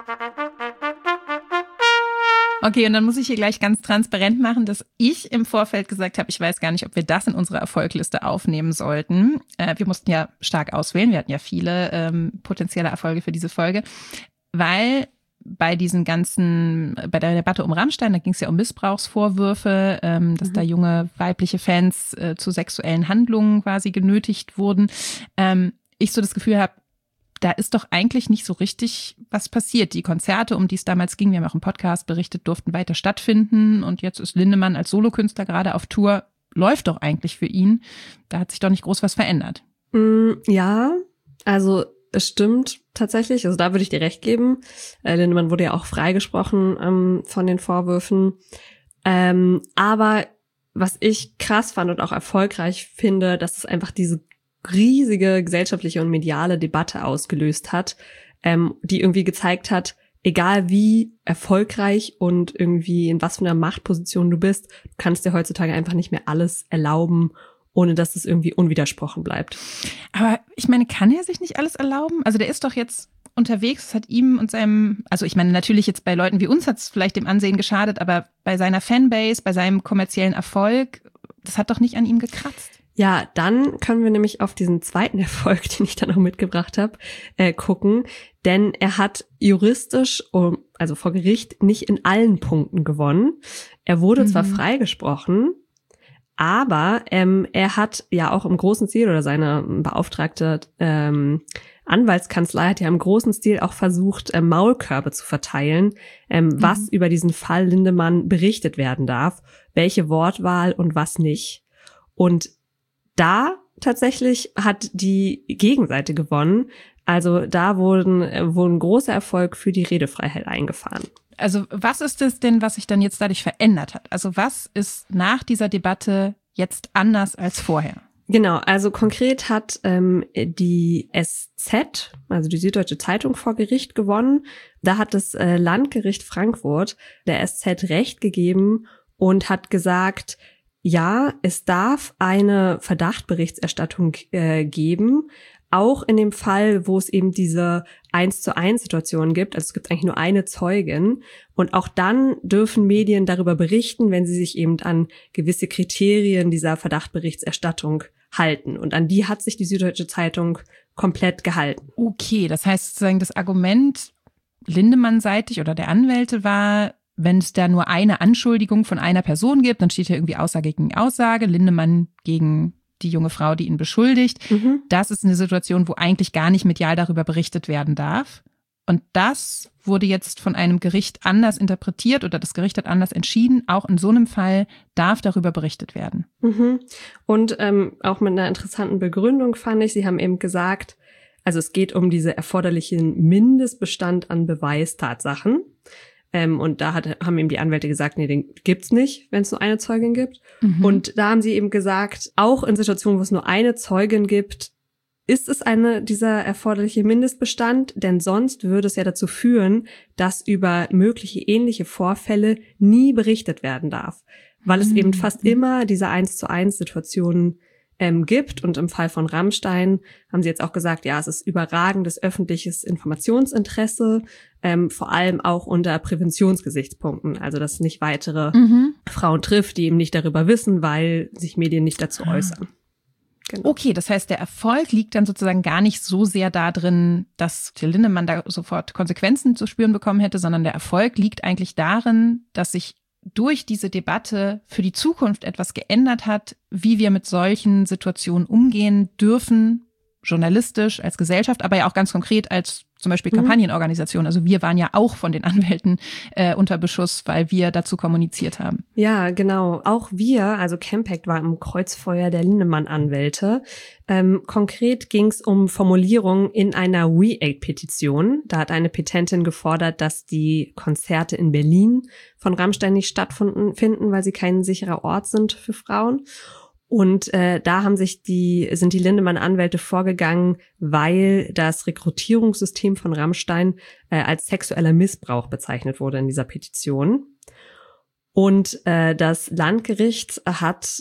Okay, und dann muss ich hier gleich ganz transparent machen, dass ich im Vorfeld gesagt habe, ich weiß gar nicht, ob wir das in unsere Erfolgliste aufnehmen sollten. Äh, wir mussten ja stark auswählen, wir hatten ja viele ähm, potenzielle Erfolge für diese Folge, weil bei diesen ganzen, bei der Debatte um Rammstein, da ging es ja um Missbrauchsvorwürfe, ähm, dass mhm. da junge weibliche Fans äh, zu sexuellen Handlungen quasi genötigt wurden. Ähm, ich so das Gefühl habe, da ist doch eigentlich nicht so richtig was passiert. Die Konzerte, um die es damals ging, wir haben auch im Podcast berichtet, durften weiter stattfinden. Und jetzt ist Lindemann als Solokünstler gerade auf Tour. Läuft doch eigentlich für ihn. Da hat sich doch nicht groß was verändert. Mm, ja, also es stimmt tatsächlich. Also da würde ich dir recht geben. Äh, Lindemann wurde ja auch freigesprochen ähm, von den Vorwürfen. Ähm, aber was ich krass fand und auch erfolgreich finde, dass es einfach diese riesige gesellschaftliche und mediale Debatte ausgelöst hat, ähm, die irgendwie gezeigt hat, egal wie erfolgreich und irgendwie in was für einer Machtposition du bist, du kannst dir heutzutage einfach nicht mehr alles erlauben, ohne dass es irgendwie unwidersprochen bleibt. Aber ich meine, kann er sich nicht alles erlauben? Also der ist doch jetzt unterwegs, es hat ihm und seinem, also ich meine natürlich jetzt bei Leuten wie uns hat es vielleicht dem Ansehen geschadet, aber bei seiner Fanbase, bei seinem kommerziellen Erfolg, das hat doch nicht an ihm gekratzt. Ja, dann können wir nämlich auf diesen zweiten Erfolg, den ich dann auch mitgebracht habe, äh, gucken. Denn er hat juristisch, also vor Gericht, nicht in allen Punkten gewonnen. Er wurde mhm. zwar freigesprochen, aber ähm, er hat ja auch im großen Stil, oder seine beauftragte ähm, Anwaltskanzlei hat ja im großen Stil auch versucht, äh, Maulkörbe zu verteilen, ähm, mhm. was über diesen Fall Lindemann berichtet werden darf, welche Wortwahl und was nicht. Und da tatsächlich hat die Gegenseite gewonnen. Also da wurden, wurden ein großer Erfolg für die Redefreiheit eingefahren. Also was ist es denn, was sich dann jetzt dadurch verändert hat? Also was ist nach dieser Debatte jetzt anders als vorher? Genau, also konkret hat ähm, die S Z, also die Süddeutsche Zeitung, vor Gericht gewonnen. Da hat das äh, Landgericht Frankfurt der S Z Recht gegeben und hat gesagt, ja, es darf eine Verdachtberichterstattung äh, geben, auch in dem Fall, wo es eben diese eins zu eins Situation gibt. Also es gibt eigentlich nur eine Zeugin. Und auch dann dürfen Medien darüber berichten, wenn sie sich eben an gewisse Kriterien dieser Verdachtberichterstattung halten. Und an die hat sich die Süddeutsche Zeitung komplett gehalten. Okay, das heißt sozusagen das Argument Lindemann-seitig oder der Anwälte war, wenn es da nur eine Anschuldigung von einer Person gibt, dann steht ja irgendwie Aussage gegen Aussage, Lindemann gegen die junge Frau, die ihn beschuldigt. Mhm. Das ist eine Situation, wo eigentlich gar nicht medial darüber berichtet werden darf. Und das wurde jetzt von einem Gericht anders interpretiert oder das Gericht hat anders entschieden. Auch in so einem Fall darf darüber berichtet werden. Mhm. Und ähm, auch mit einer interessanten Begründung fand ich, Sie haben eben gesagt, also es geht um diese erforderlichen Mindestbestand an Beweistatsachen. Ähm, und da hat, haben eben die Anwälte gesagt, nee, den gibt's nicht, wenn es nur eine Zeugin gibt. Mhm. Und da haben sie eben gesagt, auch in Situationen, wo es nur eine Zeugin gibt, ist es eine dieser erforderliche Mindestbestand, denn sonst würde es ja dazu führen, dass über mögliche ähnliche Vorfälle nie berichtet werden darf, weil es mhm. eben fast immer diese eins zu eins Situationen ähm, gibt. Und im Fall von Rammstein haben sie jetzt auch gesagt, ja, es ist überragendes öffentliches Informationsinteresse, ähm, vor allem auch unter Präventionsgesichtspunkten, also dass nicht weitere mhm. Frauen trifft, die eben nicht darüber wissen, weil sich Medien nicht dazu äußern. Genau. Okay, das heißt, der Erfolg liegt dann sozusagen gar nicht so sehr darin, dass Till Lindemann da sofort Konsequenzen zu spüren bekommen hätte, sondern der Erfolg liegt eigentlich darin, dass sich durch diese Debatte für die Zukunft etwas geändert hat, wie wir mit solchen Situationen umgehen dürfen, journalistisch, als Gesellschaft, aber ja auch ganz konkret als zum Beispiel Kampagnenorganisation. Also wir waren ja auch von den Anwälten äh, unter Beschuss, weil wir dazu kommuniziert haben. Ja, genau. Auch wir, also Campact war im Kreuzfeuer der Lindemann-Anwälte. Ähm, konkret ging es um Formulierungen in einer We Aid-Petition. Da hat eine Petentin gefordert, dass die Konzerte in Berlin von Rammstein nicht stattfinden, weil sie kein sicherer Ort sind für Frauen. Und äh, da haben sich die sind die Lindemann-Anwälte vorgegangen, weil das Rekrutierungssystem von Rammstein äh, als sexueller Missbrauch bezeichnet wurde in dieser Petition. Und äh, das Landgericht hat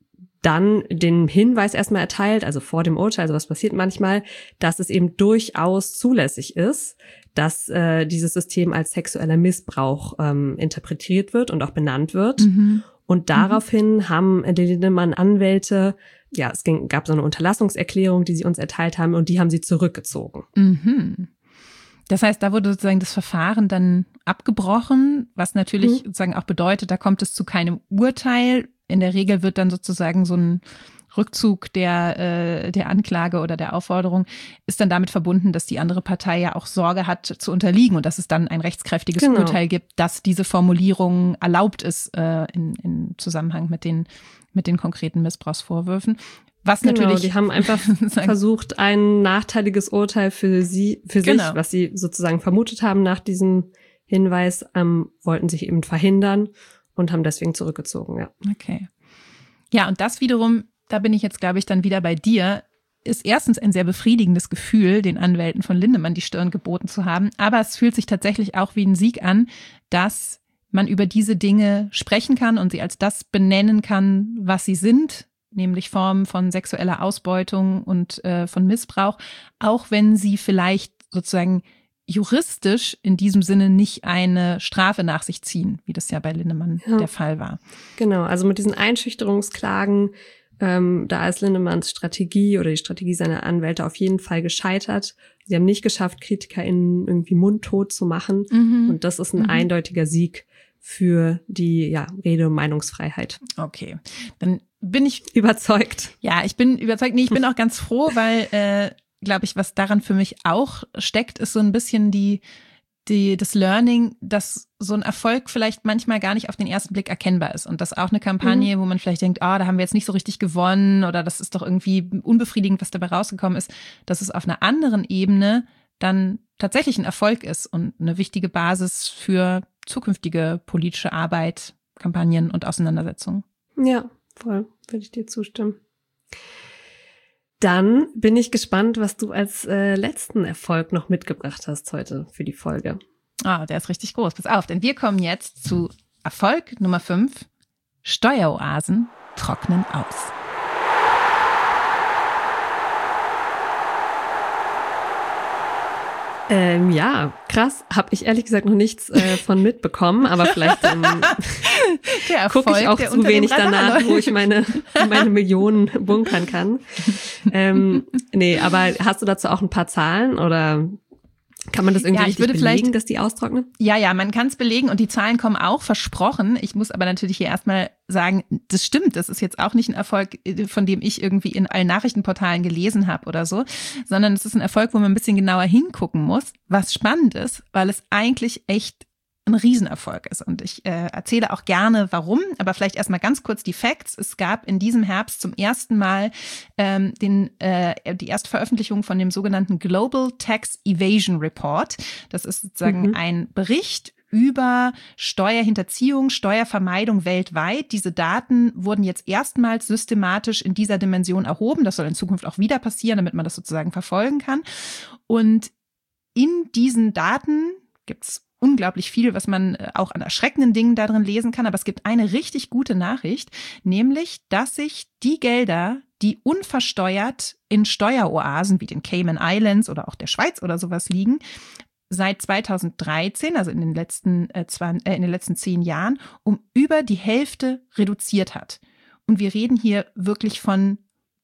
dann den Hinweis erstmal erteilt, also vor dem Urteil, also was passiert manchmal, dass es eben durchaus zulässig ist, dass äh, dieses System als sexueller Missbrauch ähm, interpretiert wird und auch benannt wird. Mhm. Und daraufhin mhm. haben die Lindemann-Anwälte, ja, es ging, gab so eine Unterlassungserklärung, die sie uns erteilt haben, und die haben sie zurückgezogen. Mhm. Das heißt, da wurde sozusagen das Verfahren dann abgebrochen, was natürlich mhm. sozusagen auch bedeutet, da kommt es zu keinem Urteil. In der Regel wird dann sozusagen so ein Rückzug der, äh, der Anklage oder der Aufforderung ist dann damit verbunden, dass die andere Partei ja auch Sorge hat zu unterliegen und dass es dann ein rechtskräftiges genau. Urteil gibt, dass diese Formulierung erlaubt ist äh, in, in Zusammenhang mit den, mit den konkreten Missbrauchsvorwürfen. Was genau, natürlich. Die haben einfach versucht, ein nachteiliges Urteil für sie, für genau. sich, was sie sozusagen vermutet haben nach diesem Hinweis, ähm, wollten sich eben verhindern und haben deswegen zurückgezogen, ja. Okay. Ja, und das wiederum, da bin ich jetzt, glaube ich, dann wieder bei dir, ist erstens ein sehr befriedigendes Gefühl, den Anwälten von Lindemann die Stirn geboten zu haben. Aber es fühlt sich tatsächlich auch wie ein Sieg an, dass man über diese Dinge sprechen kann und sie als das benennen kann, was sie sind, nämlich Formen von sexueller Ausbeutung und äh, von Missbrauch, auch wenn sie vielleicht sozusagen juristisch in diesem Sinne nicht eine Strafe nach sich ziehen, wie das ja bei Lindemann ja. der Fall war. Genau, also mit diesen Einschüchterungsklagen, ähm, da ist Lindemanns Strategie oder die Strategie seiner Anwälte auf jeden Fall gescheitert. Sie haben nicht geschafft, KritikerInnen irgendwie mundtot zu machen. Mhm. Und das ist ein mhm. eindeutiger Sieg für die ja, Rede- und Meinungsfreiheit. Okay, dann bin ich überzeugt. Ja, ich bin überzeugt. Nee, ich bin auch ganz froh, weil äh, glaube ich, was daran für mich auch steckt, ist so ein bisschen die, die, das Learning, dass so ein Erfolg vielleicht manchmal gar nicht auf den ersten Blick erkennbar ist und dass auch eine Kampagne, mhm. wo man vielleicht denkt, ah, oh, da haben wir jetzt nicht so richtig gewonnen oder das ist doch irgendwie unbefriedigend, was dabei rausgekommen ist, dass es auf einer anderen Ebene dann tatsächlich ein Erfolg ist und eine wichtige Basis für zukünftige politische Arbeit, Kampagnen und Auseinandersetzungen. Ja, voll, würde ich dir zustimmen. Dann bin ich gespannt, was du als äh, letzten Erfolg noch mitgebracht hast heute für die Folge. Ah, oh, der ist richtig groß. Pass auf, denn wir kommen jetzt zu Erfolg Nummer fünf. Steueroasen trocknen aus. Ähm, ja, krass. Habe ich ehrlich gesagt noch nichts äh, von mitbekommen, aber vielleicht ähm, gucke ich auch zu wenig danach, wo ich meine meine Millionen bunkern kann. Ähm, nee, aber hast du dazu auch ein paar Zahlen oder kann man das irgendwie ja, ich würde belegen, dass die austrocknen? Ja, ja, man kann es belegen und die Zahlen kommen auch, versprochen. Ich muss aber natürlich hier erstmal sagen, das stimmt, das ist jetzt auch nicht ein Erfolg, von dem ich irgendwie in allen Nachrichtenportalen gelesen habe oder so, sondern es ist ein Erfolg, wo man ein bisschen genauer hingucken muss, was spannend ist, weil es eigentlich echt ein Riesenerfolg ist. Und ich äh, erzähle auch gerne, warum, aber vielleicht erstmal ganz kurz die Facts. Es gab in diesem Herbst zum ersten Mal ähm, den, äh, die erste Veröffentlichung von dem sogenannten Global Tax Evasion Report. Das ist sozusagen mhm. ein Bericht über Steuerhinterziehung, Steuervermeidung weltweit. Diese Daten wurden jetzt erstmals systematisch in dieser Dimension erhoben. Das soll in Zukunft auch wieder passieren, damit man das sozusagen verfolgen kann. Und in diesen Daten gibt's unglaublich viel, was man auch an erschreckenden Dingen darin lesen kann. Aber es gibt eine richtig gute Nachricht, nämlich, dass sich die Gelder, die unversteuert in Steueroasen wie den Cayman Islands oder auch der Schweiz oder sowas liegen, seit zweitausenddreizehn, also in den letzten äh, zwei, äh, in den letzten zehn Jahren, um über die Hälfte reduziert hat. Und wir reden hier wirklich von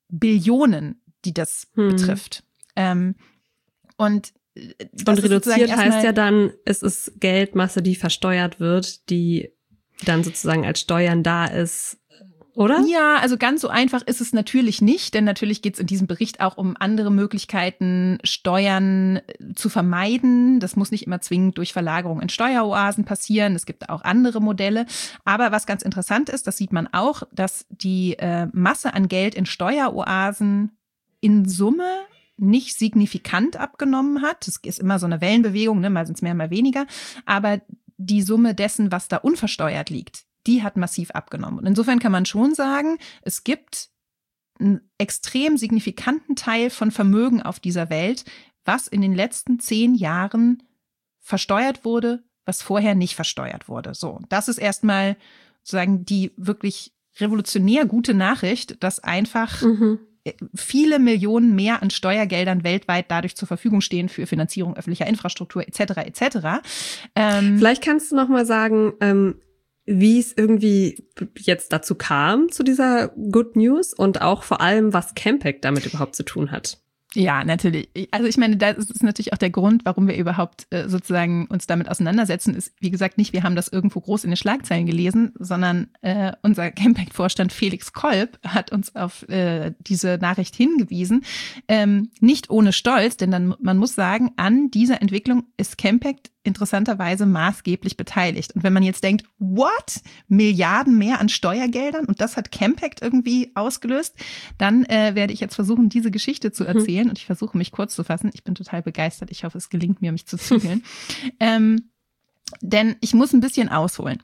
Billionen, die das hm. betrifft. Ähm, und das und reduziert heißt ja dann, es ist Geldmasse, die versteuert wird, die dann sozusagen als Steuern da ist, oder? Ja, also ganz so einfach ist es natürlich nicht, denn natürlich geht es in diesem Bericht auch um andere Möglichkeiten, Steuern zu vermeiden. Das muss nicht immer zwingend durch Verlagerung in Steueroasen passieren. Es gibt auch andere Modelle. Aber was ganz interessant ist, das sieht man auch, dass die äh, Masse an Geld in Steueroasen in Summe nicht signifikant abgenommen hat. Es ist immer so eine Wellenbewegung, ne? Mal sind es mehr, mal weniger. Aber die Summe dessen, was da unversteuert liegt, die hat massiv abgenommen. Und insofern kann man schon sagen, es gibt einen extrem signifikanten Teil von Vermögen auf dieser Welt, was in den letzten zehn Jahren versteuert wurde, was vorher nicht versteuert wurde. So, das ist erstmal sozusagen die wirklich revolutionär gute Nachricht, dass einfach mhm. viele Millionen mehr an Steuergeldern weltweit dadurch zur Verfügung stehen für Finanzierung öffentlicher Infrastruktur et cetera et cetera. Ähm, Vielleicht kannst du noch mal sagen, ähm, wie es irgendwie jetzt dazu kam, zu dieser Good News und auch vor allem, was Campact damit überhaupt zu tun hat. Ja, natürlich. Also ich meine, das ist natürlich auch der Grund, warum wir überhaupt äh, sozusagen uns damit auseinandersetzen, ist, wie gesagt, nicht, wir haben das irgendwo groß in den Schlagzeilen gelesen, sondern äh, unser Campact-Vorstand Felix Kolb hat uns auf äh, diese Nachricht hingewiesen. Ähm, nicht ohne Stolz, denn dann, man muss sagen, an dieser Entwicklung ist Campact interessanterweise maßgeblich beteiligt. Und wenn man jetzt denkt, what? Milliarden mehr an Steuergeldern und das hat Campact irgendwie ausgelöst, dann äh, werde ich jetzt versuchen, diese Geschichte zu erzählen. Mhm. Und ich versuche, mich kurz zu fassen. Ich bin total begeistert. Ich hoffe, es gelingt mir, mich zu zügeln. ähm, denn ich muss ein bisschen ausholen.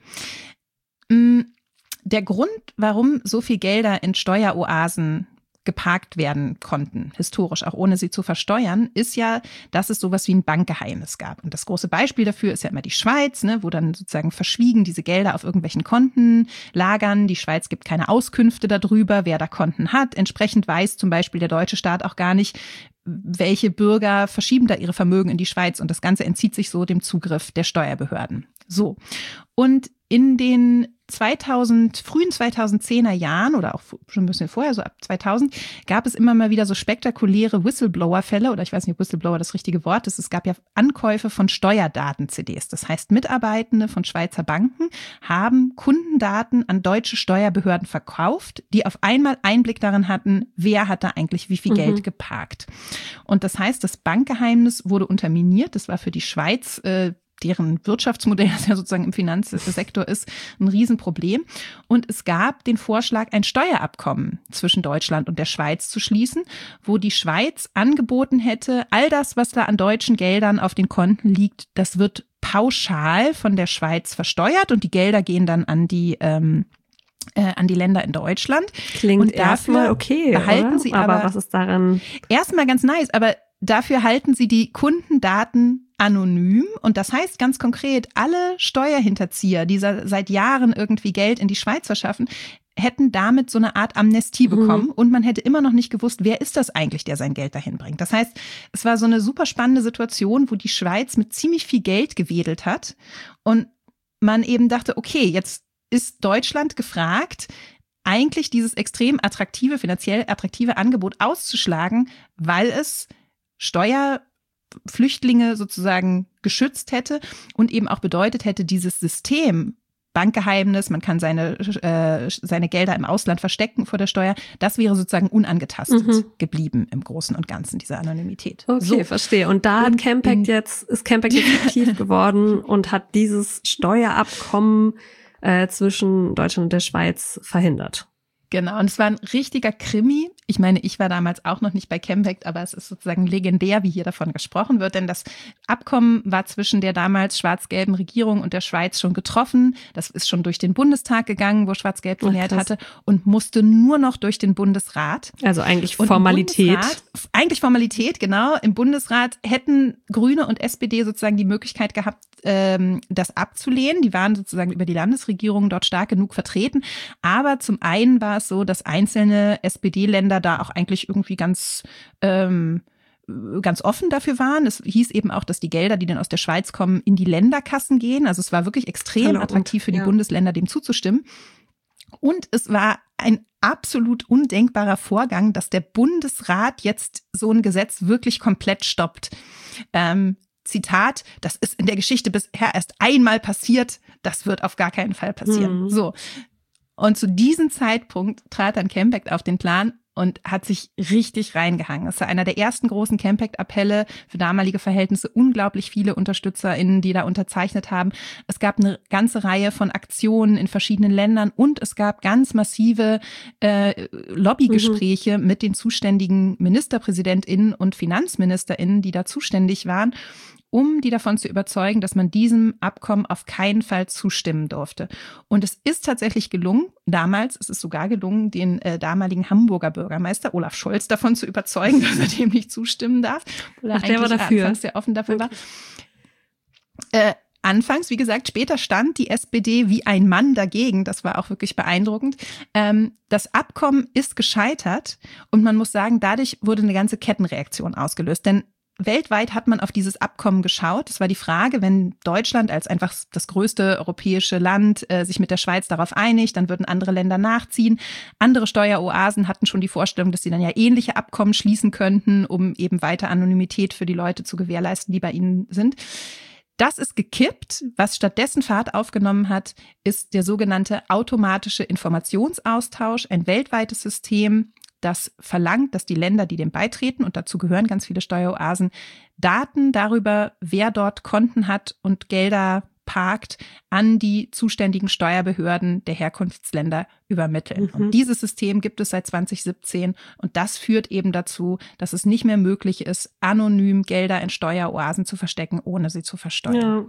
Der Grund, warum so viel Gelder in Steueroasen geparkt werden konnten, historisch, auch ohne sie zu versteuern, ist ja, dass es sowas wie ein Bankgeheimnis gab. Und das große Beispiel dafür ist ja immer die Schweiz, ne, wo dann sozusagen verschwiegen diese Gelder auf irgendwelchen Konten lagern. Die Schweiz gibt keine Auskünfte darüber, wer da Konten hat. Entsprechend weiß zum Beispiel der deutsche Staat auch gar nicht, welche Bürger verschieben da ihre Vermögen in die Schweiz. Und das Ganze entzieht sich so dem Zugriff der Steuerbehörden. So. Und in den zweitausend, frühen zweitausendzehner Jahren oder auch schon ein bisschen vorher, so ab zweitausend, gab es immer mal wieder so spektakuläre Whistleblower-Fälle oder ich weiß nicht, ob Whistleblower das richtige Wort ist. Es gab ja Ankäufe von Steuerdaten-C Ds. Das heißt, Mitarbeitende von Schweizer Banken haben Kundendaten an deutsche Steuerbehörden verkauft, die auf einmal Einblick darin hatten, wer hat da eigentlich wie viel mhm. Geld geparkt. Und das heißt, das Bankgeheimnis wurde unterminiert. Das war für die Schweiz äh, deren Wirtschaftsmodell, das ja sozusagen im Finanzsektor ist, ein Riesenproblem. Und es gab den Vorschlag, ein Steuerabkommen zwischen Deutschland und der Schweiz zu schließen, wo die Schweiz angeboten hätte, all das, was da an deutschen Geldern auf den Konten liegt, das wird pauschal von der Schweiz versteuert und die Gelder gehen dann an die ähm, Äh, an die Länder in Deutschland. Klingt und erstmal okay, behalten oder? Sie aber, aber was ist daran? Erstmal ganz nice, aber dafür halten Sie die Kundendaten anonym und das heißt ganz konkret, alle Steuerhinterzieher, die seit Jahren irgendwie Geld in die Schweiz verschaffen, hätten damit so eine Art Amnestie bekommen mhm. und man hätte immer noch nicht gewusst, wer ist das eigentlich, der sein Geld dahin bringt. Das heißt, es war so eine super spannende Situation, wo die Schweiz mit ziemlich viel Geld gewedelt hat und man eben dachte, okay, jetzt ist Deutschland gefragt, eigentlich dieses extrem attraktive, finanziell attraktive Angebot auszuschlagen, weil es Steuerflüchtlinge sozusagen geschützt hätte und eben auch bedeutet hätte, dieses System, Bankgeheimnis, man kann seine, äh, seine Gelder im Ausland verstecken vor der Steuer, das wäre sozusagen unangetastet mhm. geblieben im Großen und Ganzen, dieser Anonymität. Okay, so. Verstehe. Und da hat Campact jetzt, ist Campact jetzt aktiv geworden und hat dieses Steuerabkommen äh, zwischen Deutschland und der Schweiz verhindert. Genau, und es war ein richtiger Krimi. Ich meine, ich war damals auch noch nicht bei Campact, aber es ist sozusagen legendär, wie hier davon gesprochen wird, denn das Abkommen war zwischen der damals schwarz-gelben Regierung und der Schweiz schon getroffen. Das ist schon durch den Bundestag gegangen, wo Schwarz-Gelb die Mehrheit hatte und musste nur noch durch den Bundesrat. Also eigentlich Formalität. Eigentlich Formalität, genau. Im Bundesrat hätten Grüne und S P D sozusagen die Möglichkeit gehabt, das abzulehnen. Die waren sozusagen über die Landesregierung dort stark genug vertreten. Aber zum einen war es so, dass einzelne S P D-Länder da auch eigentlich irgendwie ganz ähm, ganz offen dafür waren. Es hieß eben auch, dass die Gelder, die dann aus der Schweiz kommen, in die Länderkassen gehen. Also es war wirklich extrem Hallo, attraktiv für die ja. Bundesländer, dem zuzustimmen. Und es war ein absolut undenkbarer Vorgang, dass der Bundesrat jetzt so ein Gesetz wirklich komplett stoppt. Ähm, Zitat, das ist in der Geschichte bisher erst einmal passiert, das wird auf gar keinen Fall passieren. Mhm. So. Und zu diesem Zeitpunkt trat dann Campact auf den Plan und hat sich richtig reingehangen. Es war einer der ersten großen Campact-Appelle für damalige Verhältnisse. Unglaublich viele UnterstützerInnen, die da unterzeichnet haben. Es gab eine ganze Reihe von Aktionen in verschiedenen Ländern und es gab ganz massive äh, Lobbygespräche mhm. mit den zuständigen MinisterpräsidentInnen und FinanzministerInnen, die da zuständig waren, um die davon zu überzeugen, dass man diesem Abkommen auf keinen Fall zustimmen durfte. Und es ist tatsächlich gelungen, damals ist es sogar gelungen, den äh, damaligen Hamburger Bürgermeister Olaf Scholz davon zu überzeugen, dass er dem nicht zustimmen darf. Oder Ach, der war dafür. Anfangs sehr offen dafür okay. war. Äh, Anfangs, wie gesagt, später stand die S P D wie ein Mann dagegen. Das war auch wirklich beeindruckend. Ähm, das Abkommen ist gescheitert und man muss sagen, dadurch wurde eine ganze Kettenreaktion ausgelöst. Denn weltweit hat man auf dieses Abkommen geschaut. Es war die Frage, wenn Deutschland als einfach das größte europäische Land äh, sich mit der Schweiz darauf einigt, dann würden andere Länder nachziehen. Andere Steueroasen hatten schon die Vorstellung, dass sie dann ja ähnliche Abkommen schließen könnten, um eben weiter Anonymität für die Leute zu gewährleisten, die bei ihnen sind. Das ist gekippt. Was stattdessen Fahrt aufgenommen hat, ist der sogenannte automatische Informationsaustausch, ein weltweites System, das verlangt, dass die Länder, die dem beitreten, und dazu gehören ganz viele Steueroasen, Daten darüber, wer dort Konten hat und Gelder parkt, an die zuständigen Steuerbehörden der Herkunftsländer übermitteln. Mhm. Und dieses System gibt es seit zwanzig siebzehn und das führt eben dazu, dass es nicht mehr möglich ist, anonym Gelder in Steueroasen zu verstecken, ohne sie zu versteuern.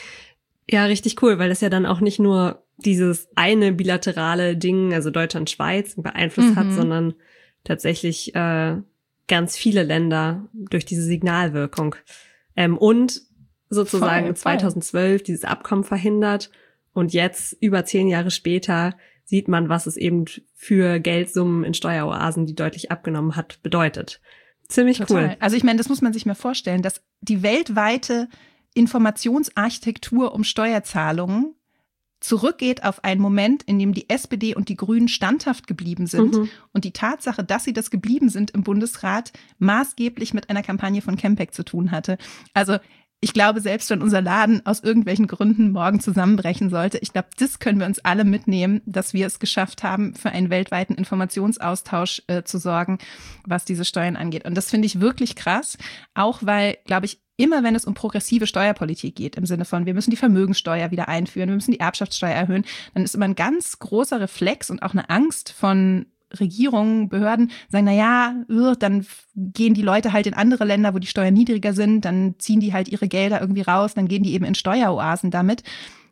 Ja. Ja, richtig cool, weil das ja dann auch nicht nur dieses eine bilaterale Ding, also Deutschland-Schweiz, beeinflusst mhm. hat, sondern tatsächlich äh, ganz viele Länder durch diese Signalwirkung. Ähm, und sozusagen voll, voll. zweitausendzwölf dieses Abkommen verhindert. Und jetzt, über zehn Jahre später, sieht man, was es eben für Geldsummen in Steueroasen, die deutlich abgenommen hat, bedeutet. Ziemlich Total. Cool. Also ich meine, das muss man sich mal vorstellen, dass die weltweite Informationsarchitektur um Steuerzahlungen zurückgeht auf einen Moment, in dem die S P D und die Grünen standhaft geblieben sind mhm. und die Tatsache, dass sie das geblieben sind im Bundesrat, maßgeblich mit einer Kampagne von Campact zu tun hatte. Also ich glaube, selbst wenn unser Laden aus irgendwelchen Gründen morgen zusammenbrechen sollte, ich glaube, das können wir uns alle mitnehmen, dass wir es geschafft haben, für einen weltweiten Informationsaustausch äh, zu sorgen, was diese Steuern angeht. Und das finde ich wirklich krass, auch weil, glaube ich, immer wenn es um progressive Steuerpolitik geht, im Sinne von, wir müssen die Vermögenssteuer wieder einführen, wir müssen die Erbschaftssteuer erhöhen, dann ist immer ein ganz großer Reflex und auch eine Angst von Regierungen, Behörden, sagen, na ja, dann gehen die Leute halt in andere Länder, wo die Steuern niedriger sind, dann ziehen die halt ihre Gelder irgendwie raus, dann gehen die eben in Steueroasen damit.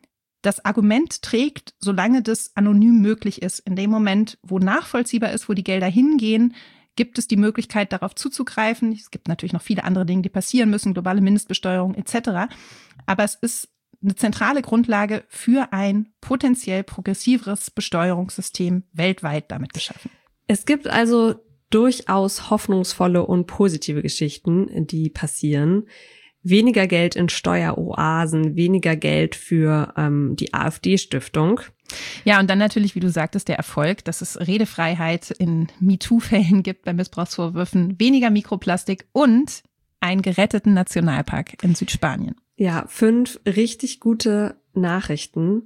Das Argument trägt, solange das anonym möglich ist. In dem Moment, wo nachvollziehbar ist, wo die Gelder hingehen, gibt es die Möglichkeit, darauf zuzugreifen. Es gibt natürlich noch viele andere Dinge, die passieren müssen, globale Mindestbesteuerung et cetera. Aber es ist eine zentrale Grundlage für ein potenziell progressiveres Besteuerungssystem weltweit damit geschaffen. Es gibt also durchaus hoffnungsvolle und positive Geschichten, die passieren. Weniger Geld in Steueroasen, weniger Geld für ähm, die AfD-Stiftung. Ja, und dann natürlich, wie du sagtest, der Erfolg, dass es Redefreiheit in MeToo-Fällen gibt bei Missbrauchsvorwürfen, weniger Mikroplastik und einen geretteten Nationalpark in Südspanien. Ja, fünf richtig gute Nachrichten.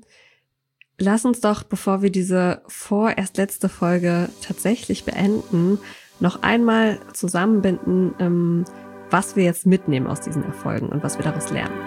Lass uns doch, bevor wir diese vorerst letzte Folge tatsächlich beenden, noch einmal zusammenbinden, ähm, was wir jetzt mitnehmen aus diesen Erfolgen und was wir daraus lernen.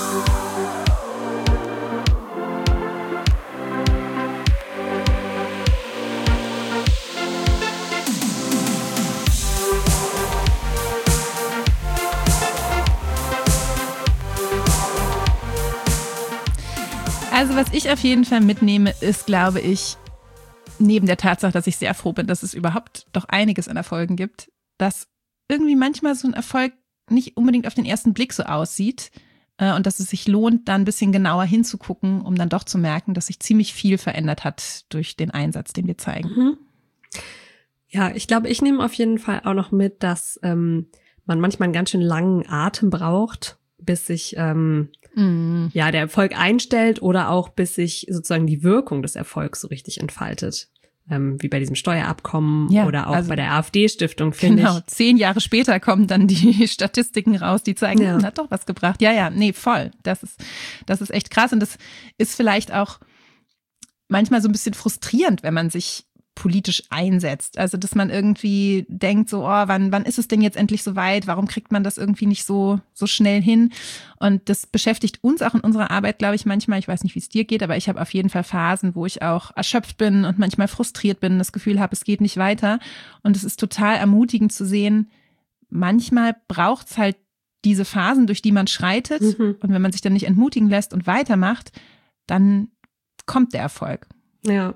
Also was ich auf jeden Fall mitnehme, ist, glaube ich, neben der Tatsache, dass ich sehr froh bin, dass es überhaupt doch einiges an Erfolgen gibt, dass irgendwie manchmal so ein Erfolg nicht unbedingt auf den ersten Blick so aussieht äh, und dass es sich lohnt, da ein bisschen genauer hinzugucken, um dann doch zu merken, dass sich ziemlich viel verändert hat durch den Einsatz, den wir zeigen. Mhm. Ja, ich glaube, ich nehme auf jeden Fall auch noch mit, dass ähm, man manchmal einen ganz schön langen Atem braucht, bis sich ähm, mhm. ja der Erfolg einstellt oder auch bis sich sozusagen die Wirkung des Erfolgs so richtig entfaltet. ähm, wie bei diesem Steuerabkommen ja, oder auch also, bei der AfD-Stiftung, finde genau, ich. Genau, zehn Jahre später kommen dann die Statistiken raus, die zeigen, ja. hat doch was gebracht. Ja, ja, nee, voll. Das ist, das ist echt krass und das ist vielleicht auch manchmal so ein bisschen frustrierend, wenn man sich politisch einsetzt. Also, dass man irgendwie denkt so, oh, wann, wann ist es denn jetzt endlich so weit? Warum kriegt man das irgendwie nicht so, so schnell hin? Und das beschäftigt uns auch in unserer Arbeit, glaube ich, manchmal. Ich weiß nicht, wie es dir geht, aber ich habe auf jeden Fall Phasen, wo ich auch erschöpft bin und manchmal frustriert bin, das Gefühl habe, es geht nicht weiter. Und es ist total ermutigend zu sehen, manchmal braucht es halt diese Phasen, durch die man schreitet. Mhm. Und wenn man sich dann nicht entmutigen lässt und weitermacht, dann kommt der Erfolg. Ja.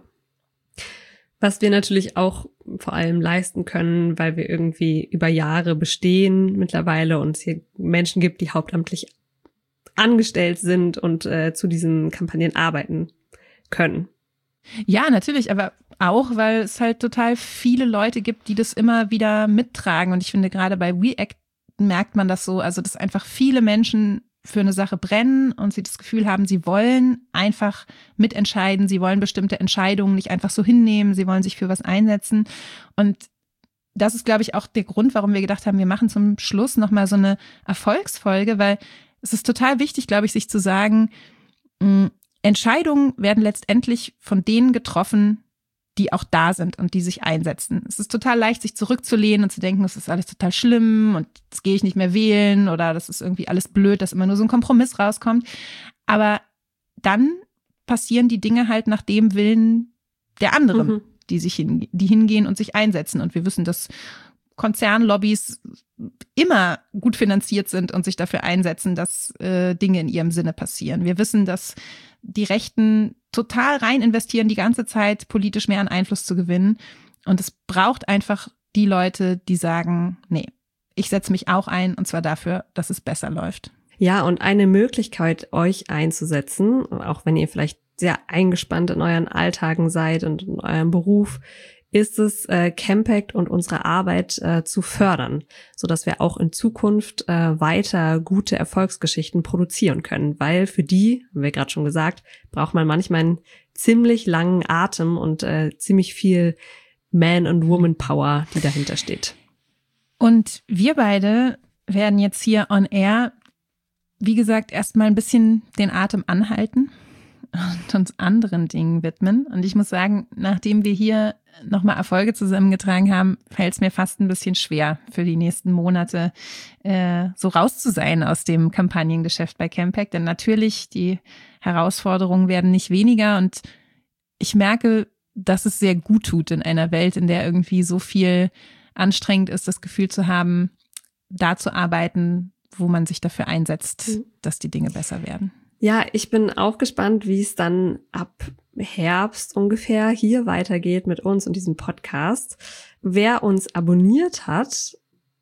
Was wir natürlich auch vor allem leisten können, weil wir irgendwie über Jahre bestehen mittlerweile und es hier Menschen gibt, die hauptamtlich angestellt sind und äh, zu diesen Kampagnen arbeiten können. Ja, natürlich, aber auch, weil es halt total viele Leute gibt, die das immer wieder mittragen. Und ich finde, gerade bei WeAct merkt man das so, also dass einfach viele Menschen für eine Sache brennen und sie das Gefühl haben, sie wollen einfach mitentscheiden, sie wollen bestimmte Entscheidungen nicht einfach so hinnehmen, sie wollen sich für was einsetzen. Und das ist, glaube ich, auch der Grund, warum wir gedacht haben, wir machen zum Schluss nochmal so eine Erfolgsfolge, weil es ist total wichtig, glaube ich, sich zu sagen, mh, Entscheidungen werden letztendlich von denen getroffen, die auch da sind und die sich einsetzen. Es ist total leicht, sich zurückzulehnen und zu denken, das ist alles total schlimm und jetzt gehe ich nicht mehr wählen oder das ist irgendwie alles blöd, dass immer nur so ein Kompromiss rauskommt. Aber dann passieren die Dinge halt nach dem Willen der anderen, mhm. die sich hin, die hingehen und sich einsetzen. Und wir wissen, dass Konzernlobbys immer gut finanziert sind und sich dafür einsetzen, dass äh, Dinge in ihrem Sinne passieren. Wir wissen, dass die Rechten total rein investieren, die ganze Zeit politisch mehr an Einfluss zu gewinnen. Und es braucht einfach die Leute, die sagen, nee, ich setze mich auch ein und zwar dafür, dass es besser läuft. Ja, und eine Möglichkeit, euch einzusetzen, auch wenn ihr vielleicht sehr eingespannt in euren Alltagen seid und in eurem Beruf, ist es, äh, Campact und unsere Arbeit äh, zu fördern, sodass wir auch in Zukunft äh, weiter gute Erfolgsgeschichten produzieren können. Weil für die, haben wir gerade schon gesagt, braucht man manchmal einen ziemlich langen Atem und äh, ziemlich viel Man- und Woman-Power, die dahinter steht. Und wir beide werden jetzt hier on air, wie gesagt, erstmal ein bisschen den Atem anhalten und uns anderen Dingen widmen. Und ich muss sagen, nachdem wir hier nochmal Erfolge zusammengetragen haben, fällt es mir fast ein bisschen schwer, für die nächsten Monate äh, so raus zu sein aus dem Kampagnengeschäft bei Campact. Denn natürlich, die Herausforderungen werden nicht weniger und ich merke, dass es sehr gut tut in einer Welt, in der irgendwie so viel anstrengend ist, das Gefühl zu haben, da zu arbeiten, wo man sich dafür einsetzt, mhm. dass die Dinge besser werden. Ja, ich bin auch gespannt, wie es dann ab Herbst ungefähr hier weitergeht mit uns und diesem Podcast. Wer uns abonniert hat,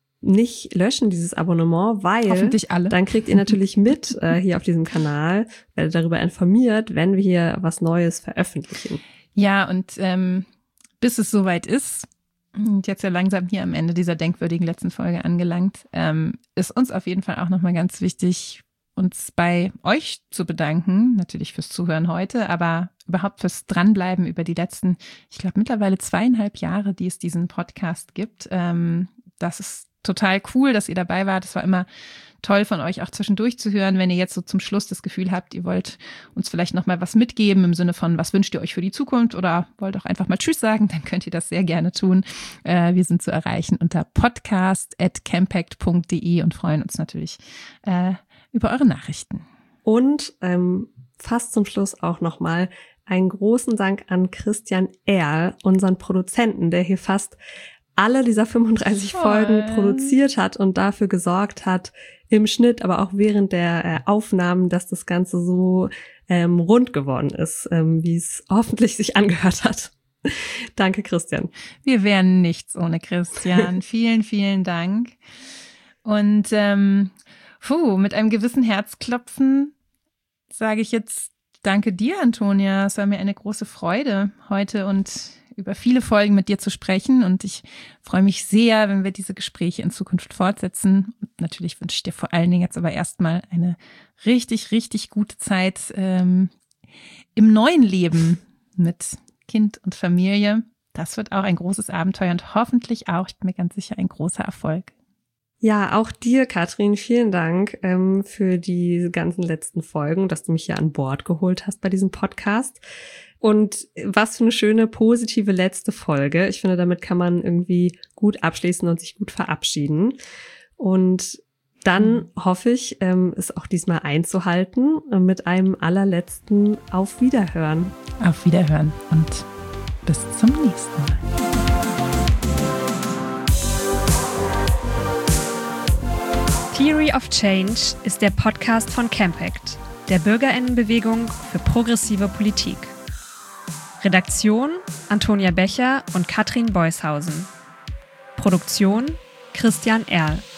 nicht löschen dieses Abonnement, weil hoffentlich alle. Dann kriegt ihr natürlich mit äh, hier auf diesem Kanal, werdet darüber informiert, wenn wir hier was Neues veröffentlichen. Ja, und ähm, bis es soweit ist, und jetzt ja langsam hier am Ende dieser denkwürdigen letzten Folge angelangt, ähm, ist uns auf jeden Fall auch nochmal ganz wichtig, uns bei euch zu bedanken, natürlich fürs Zuhören heute, aber überhaupt fürs Dranbleiben über die letzten, ich glaube mittlerweile zweieinhalb Jahre, die es diesen Podcast gibt. Ähm, das ist total cool, dass ihr dabei wart. Es war immer toll von euch auch zwischendurch zu hören, wenn ihr jetzt so zum Schluss das Gefühl habt, ihr wollt uns vielleicht noch mal was mitgeben im Sinne von, was wünscht ihr euch für die Zukunft oder wollt auch einfach mal Tschüss sagen, dann könnt ihr das sehr gerne tun. Äh, wir sind zu erreichen unter podcast at campact punkt de und freuen uns natürlich äh, über eure Nachrichten. Und ähm, fast zum Schluss auch nochmal einen großen Dank an Christian Erl, unseren Produzenten, der hier fast alle dieser fünfunddreißig Toll. Folgen produziert hat und dafür gesorgt hat, im Schnitt, aber auch während der äh, Aufnahmen, dass das Ganze so ähm, rund geworden ist, ähm, wie es hoffentlich sich angehört hat. Danke, Christian. Wir wären nichts ohne Christian. Vielen, vielen Dank. Und ähm, puh, mit einem gewissen Herzklopfen sage ich jetzt danke dir, Antonia. Es war mir eine große Freude, heute und über viele Folgen mit dir zu sprechen. Und ich freue mich sehr, wenn wir diese Gespräche in Zukunft fortsetzen. Und natürlich wünsche ich dir vor allen Dingen jetzt aber erstmal eine richtig, richtig gute Zeit ähm, im neuen Leben mit Kind und Familie. Das wird auch ein großes Abenteuer und hoffentlich auch, ich bin mir ganz sicher, ein großer Erfolg. Ja, auch dir, Katrin, vielen Dank ähm, für die ganzen letzten Folgen, dass du mich hier an Bord geholt hast bei diesem Podcast. Und was für eine schöne, positive letzte Folge. Ich finde, damit kann man irgendwie gut abschließen und sich gut verabschieden. Und dann hoffe ich, ähm, es auch diesmal einzuhalten mit einem allerletzten Auf Wiederhören. Auf Wiederhören und bis zum nächsten Mal. Theory of Change ist der Podcast von Campact, der BürgerInnenbewegung für progressive Politik. Redaktion Antonia Becher und Katrin Beushausen. Produktion Christian Erl.